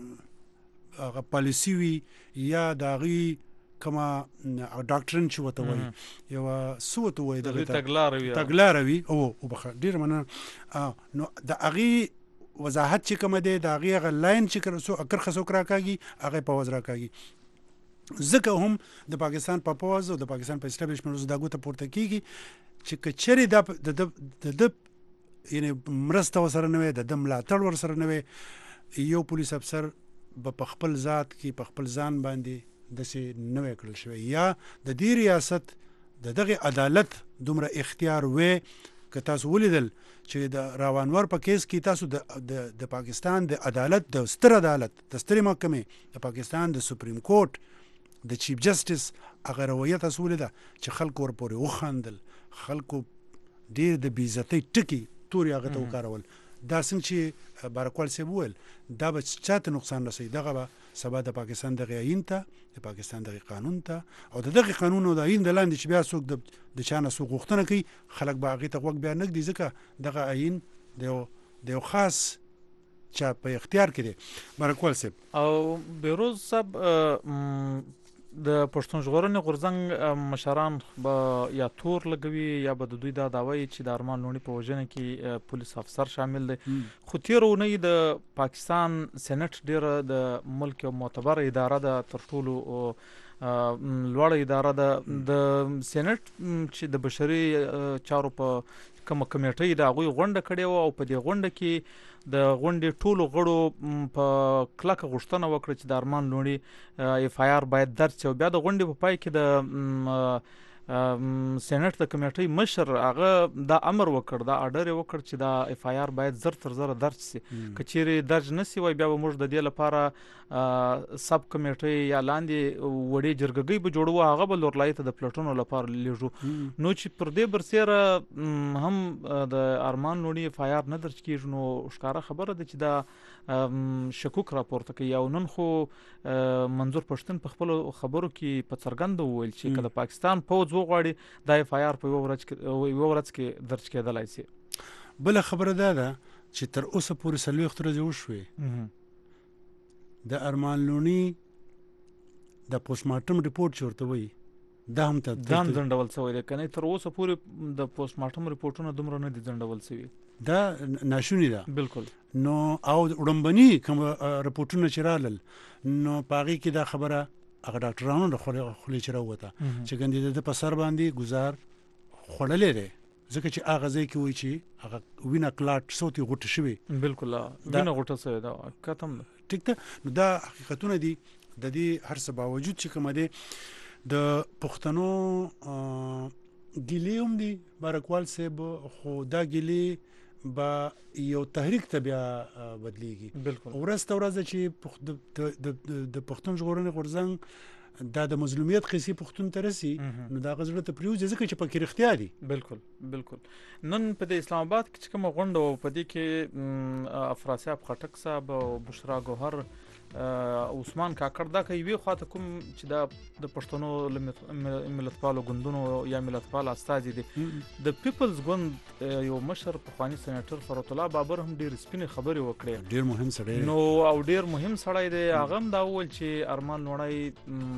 هغه پالیسي وي یا د هغې کومه ډاکټرن چې ورته وایي یوه څه ورته وایي دغه تګلاره وي او وبخښه ډېره مننه. نو د هغې وضاحت چې کومه دی د هغې هغه لاین چې کرښه څوک راکاږي هغه پوز راکاږي، ځکه هم د پاکستان په پوز او د پاکستان په اسټابلیشمنټ اوس دا ګوته پورته کېږي چې که چېرې دا د ده یعنې مرسته ورسره نه وي، د ده ملاتړ ورسره نه وي، یو پولیس افسر به په خپل ذات کې په خپل ځان باندې داسې نه وی کړل شوی، یا د دې ریاست د دغې عدالت دومره اختیار وی. که تاسو ولیدل چې د راوانور په کیس کې تاسو د د پاکستان د عدالت د ستر عدالت د سترې محکمې د پاکستان د سپریم کورټ د چیف جسټس هغه رویه تاسو ولیده چې خلکو ورپورې وخندل، خلکو ډېر د بېعزتۍ ټکي تورې هغه ته وکارول. دا څنګه چې بارکوال صاحب وویل دا به چاته نقصان رسوي، دغه به سبا د پاکستان د آئین ته د پاکستان د قانون ته او د دغه قانون او د آئین د لاندې چې بیا څوک د د چانه څوک غوښتنه کوي خلک به هغې ته غوږ بیا نه ږدي ځکه دغه آئین د یو د یو خاص چا په اختیار کې دی. بارکوال صاحب او بیروز صاحب د پښتون ژغورنې غورځنګ مشران به یا تور لګوي یا به د دوی دا دعوی چې د ارمان لوڼي په وژنه کې پولیس افسر شامل دی. خو تېره اونۍ د پاکستان سېنټ ډېره د ملک یو معتبره اداره ده، تر ټولو لوړه اداره ده. د سېنټ چې د بشري چارو په کومه کمیټۍ د هغوی غونډه کړې وه او په دې غونډه کې د غونډې ټولو غړو په کلکه غوښتنه وکړه چې د ارمان لوڼي اف آی آر باید درج شي. او بیا د غونډې په پای کې د سېنټ د کمیټۍ مشر هغه دا امر وکړ، دا آرډر یې وکړ چې دا اف آی آر باید زر تر زره درج شي. که چیرې درج نه شي وای بیا به موږ د دې لپاره سب کمیټۍ یا لاندې وړې جرګګۍ به جوړو، هغه به لورلایي ته د پلټنو لپاره لیږو. نو چې پر دې برسیره هم د ارمان لوڼي اف آی آر نه درج کېږي، نو ښکاره خبره ده چې دا شکوک راپورته کوي. او نن خو منظور پښتون په خپلو خبرو کې په څرګنده وویل چې که د پاکستان پوځ وغواړي دا اف آی آر په یوه ورځ کې یوه ورځ کې درج کېدلی شي. بله خبره دا ده چې تر اوسه پورې څلوېښت ورځې وشوې د ارمان لوڼي د پوسټمارټم ریپورټ چې ورته وایي دا هم ته دا هم ځنډول شوی دی. که نه تر اوسه پورې د پوسټمارټم ریپورټونه دومره نه دي ځنډول شوي. دا ناشونې ده. بالکل. نو او وړاندبني کوم رپورټونه چې رالل نو په هغې کې دا خبره هغه ډاکټرانو د خولې چې راووته چې ګندې د په سر باندې ګزار خوړلی دی، ځکه چې هغه ځای کې وایي چې هغه وینه کلاټ صوتي غوټه شوې. بالکل وینه غوټه شوې ده. کتم ده. ټیک ده. نو دا حقیقتونه دي. د دې هر څه باوجود چې کومه دی د پښتنو ګیلې هم دي بارکوال صاحب، خو دا ګیلې به یو تحریک ته بیا بدلیږي. بالکل. ورځ ته ورځ چې د پښتون ژغورنې غورځنګ دا د مظلومیت قصې پښتون ته رسي نو دا غزړه ته پریوځي ځکه چې پکې رښتیا دي. بالکل بالکل. نن په د اسلام آباد کې چې کومه غونډه وه په دې کې افراسیاب خټک صاحب او بشرا ګوهر عثمان کاکړ دا که یوې خواته کوم چې دا د پښتنو ملتپالو ګوندونو یا ملتپال استازي دي، د پیپلز ګوند یو مشر پخواني سېنیټر فرات الله بابر هم ډېرې سپینې خبرې وکړې. ډېر مهم سړی نو او ډېر مهم سړی دی. هغه هم دا وویل چې ارمان لوڼی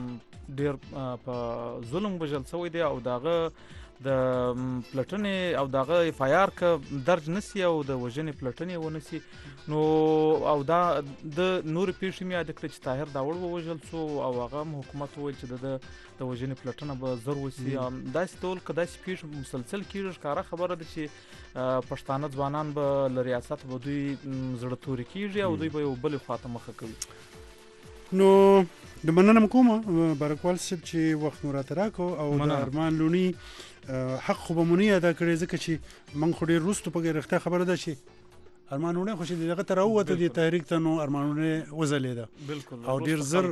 ډېر په ظلم وژل شوی دی او د هغه د پلټنې او دغه اف آی آر که درج نسی او د وژنې پلټنې ونسی نو او دا د نور پیښې مې یاد کړې چې طاهر داوړ ووژل شو او هغه حکومت وویل چې د د وژنې پلټنه به زر وسی. داسې ډول که داسې پیښې مسلسل کېږي ښکاره خبره ده چې پښتانه ځوانان به له ریاست به دوی زړه توري کېږي او دوی به یو بلې خواته مخه کوي. نو د مننه کومه بارکوال صاحب چې وخت مو راته راکړو او د ارمان لوڼي حق خو به مو نه یاده کړی ځکه چې موږ خو ډېر وروستو پکې رښتیا خبره ده چې ارمان لوڼی خو چې دغه ته راووته دې تحریک ته نو ارمان لوڼی وځلېده او ډېر زر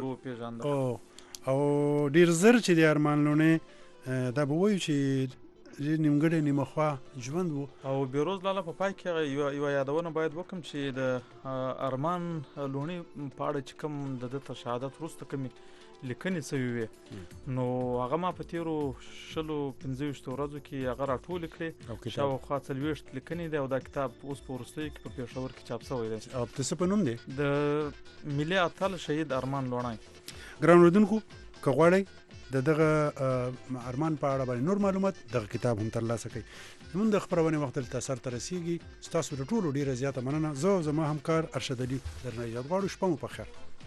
او ډېر زر چې د ارمان لوڼی دا به وایو چې نیمګړی نیمه خوا ژوند و. او بیروز لاله په پای کې یوه یادونه باید وکړم چې د ارمان لوڼي په اړه چې کوم د ده تر شهادت وروسته کومې لیکنې شوې وې نو هغه ما په تېرو شلو پنځه ویشتو ورځو کې هغه راټولې کړې، شاوخوا څلوېښت لیکنې دی او دا کتاب اوس په وروستیو کې په پېښور کې چاپ شوی دی. او د څه په نوم دی؟ د ملي اتل شهید ارمان لوڼی. ګران اورېدونکو که غواړئ د دغه ارمان په اړه باندې نور معلومات دغه کتاب هم ترلاسه کړئ. زموږ د خپرونې وخت دلته سر ته رسیږي. ستاسو د ټولو ډېره زیاته مننه. زه او زما همکار ارشد علي درنه اجازه غواړو. شپه مو په خیر.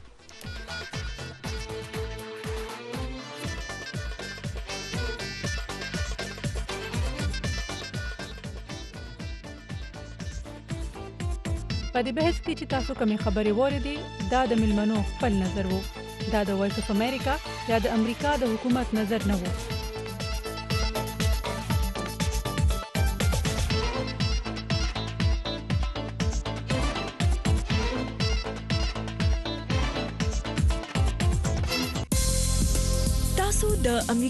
په دې بحث کې چې تاسو کومې خبرې واورېدې دا د مېلمنو خپل نظر و، دا د وایس اف امریکا یا د امریکا د حکومت نظر نه و. تاسو د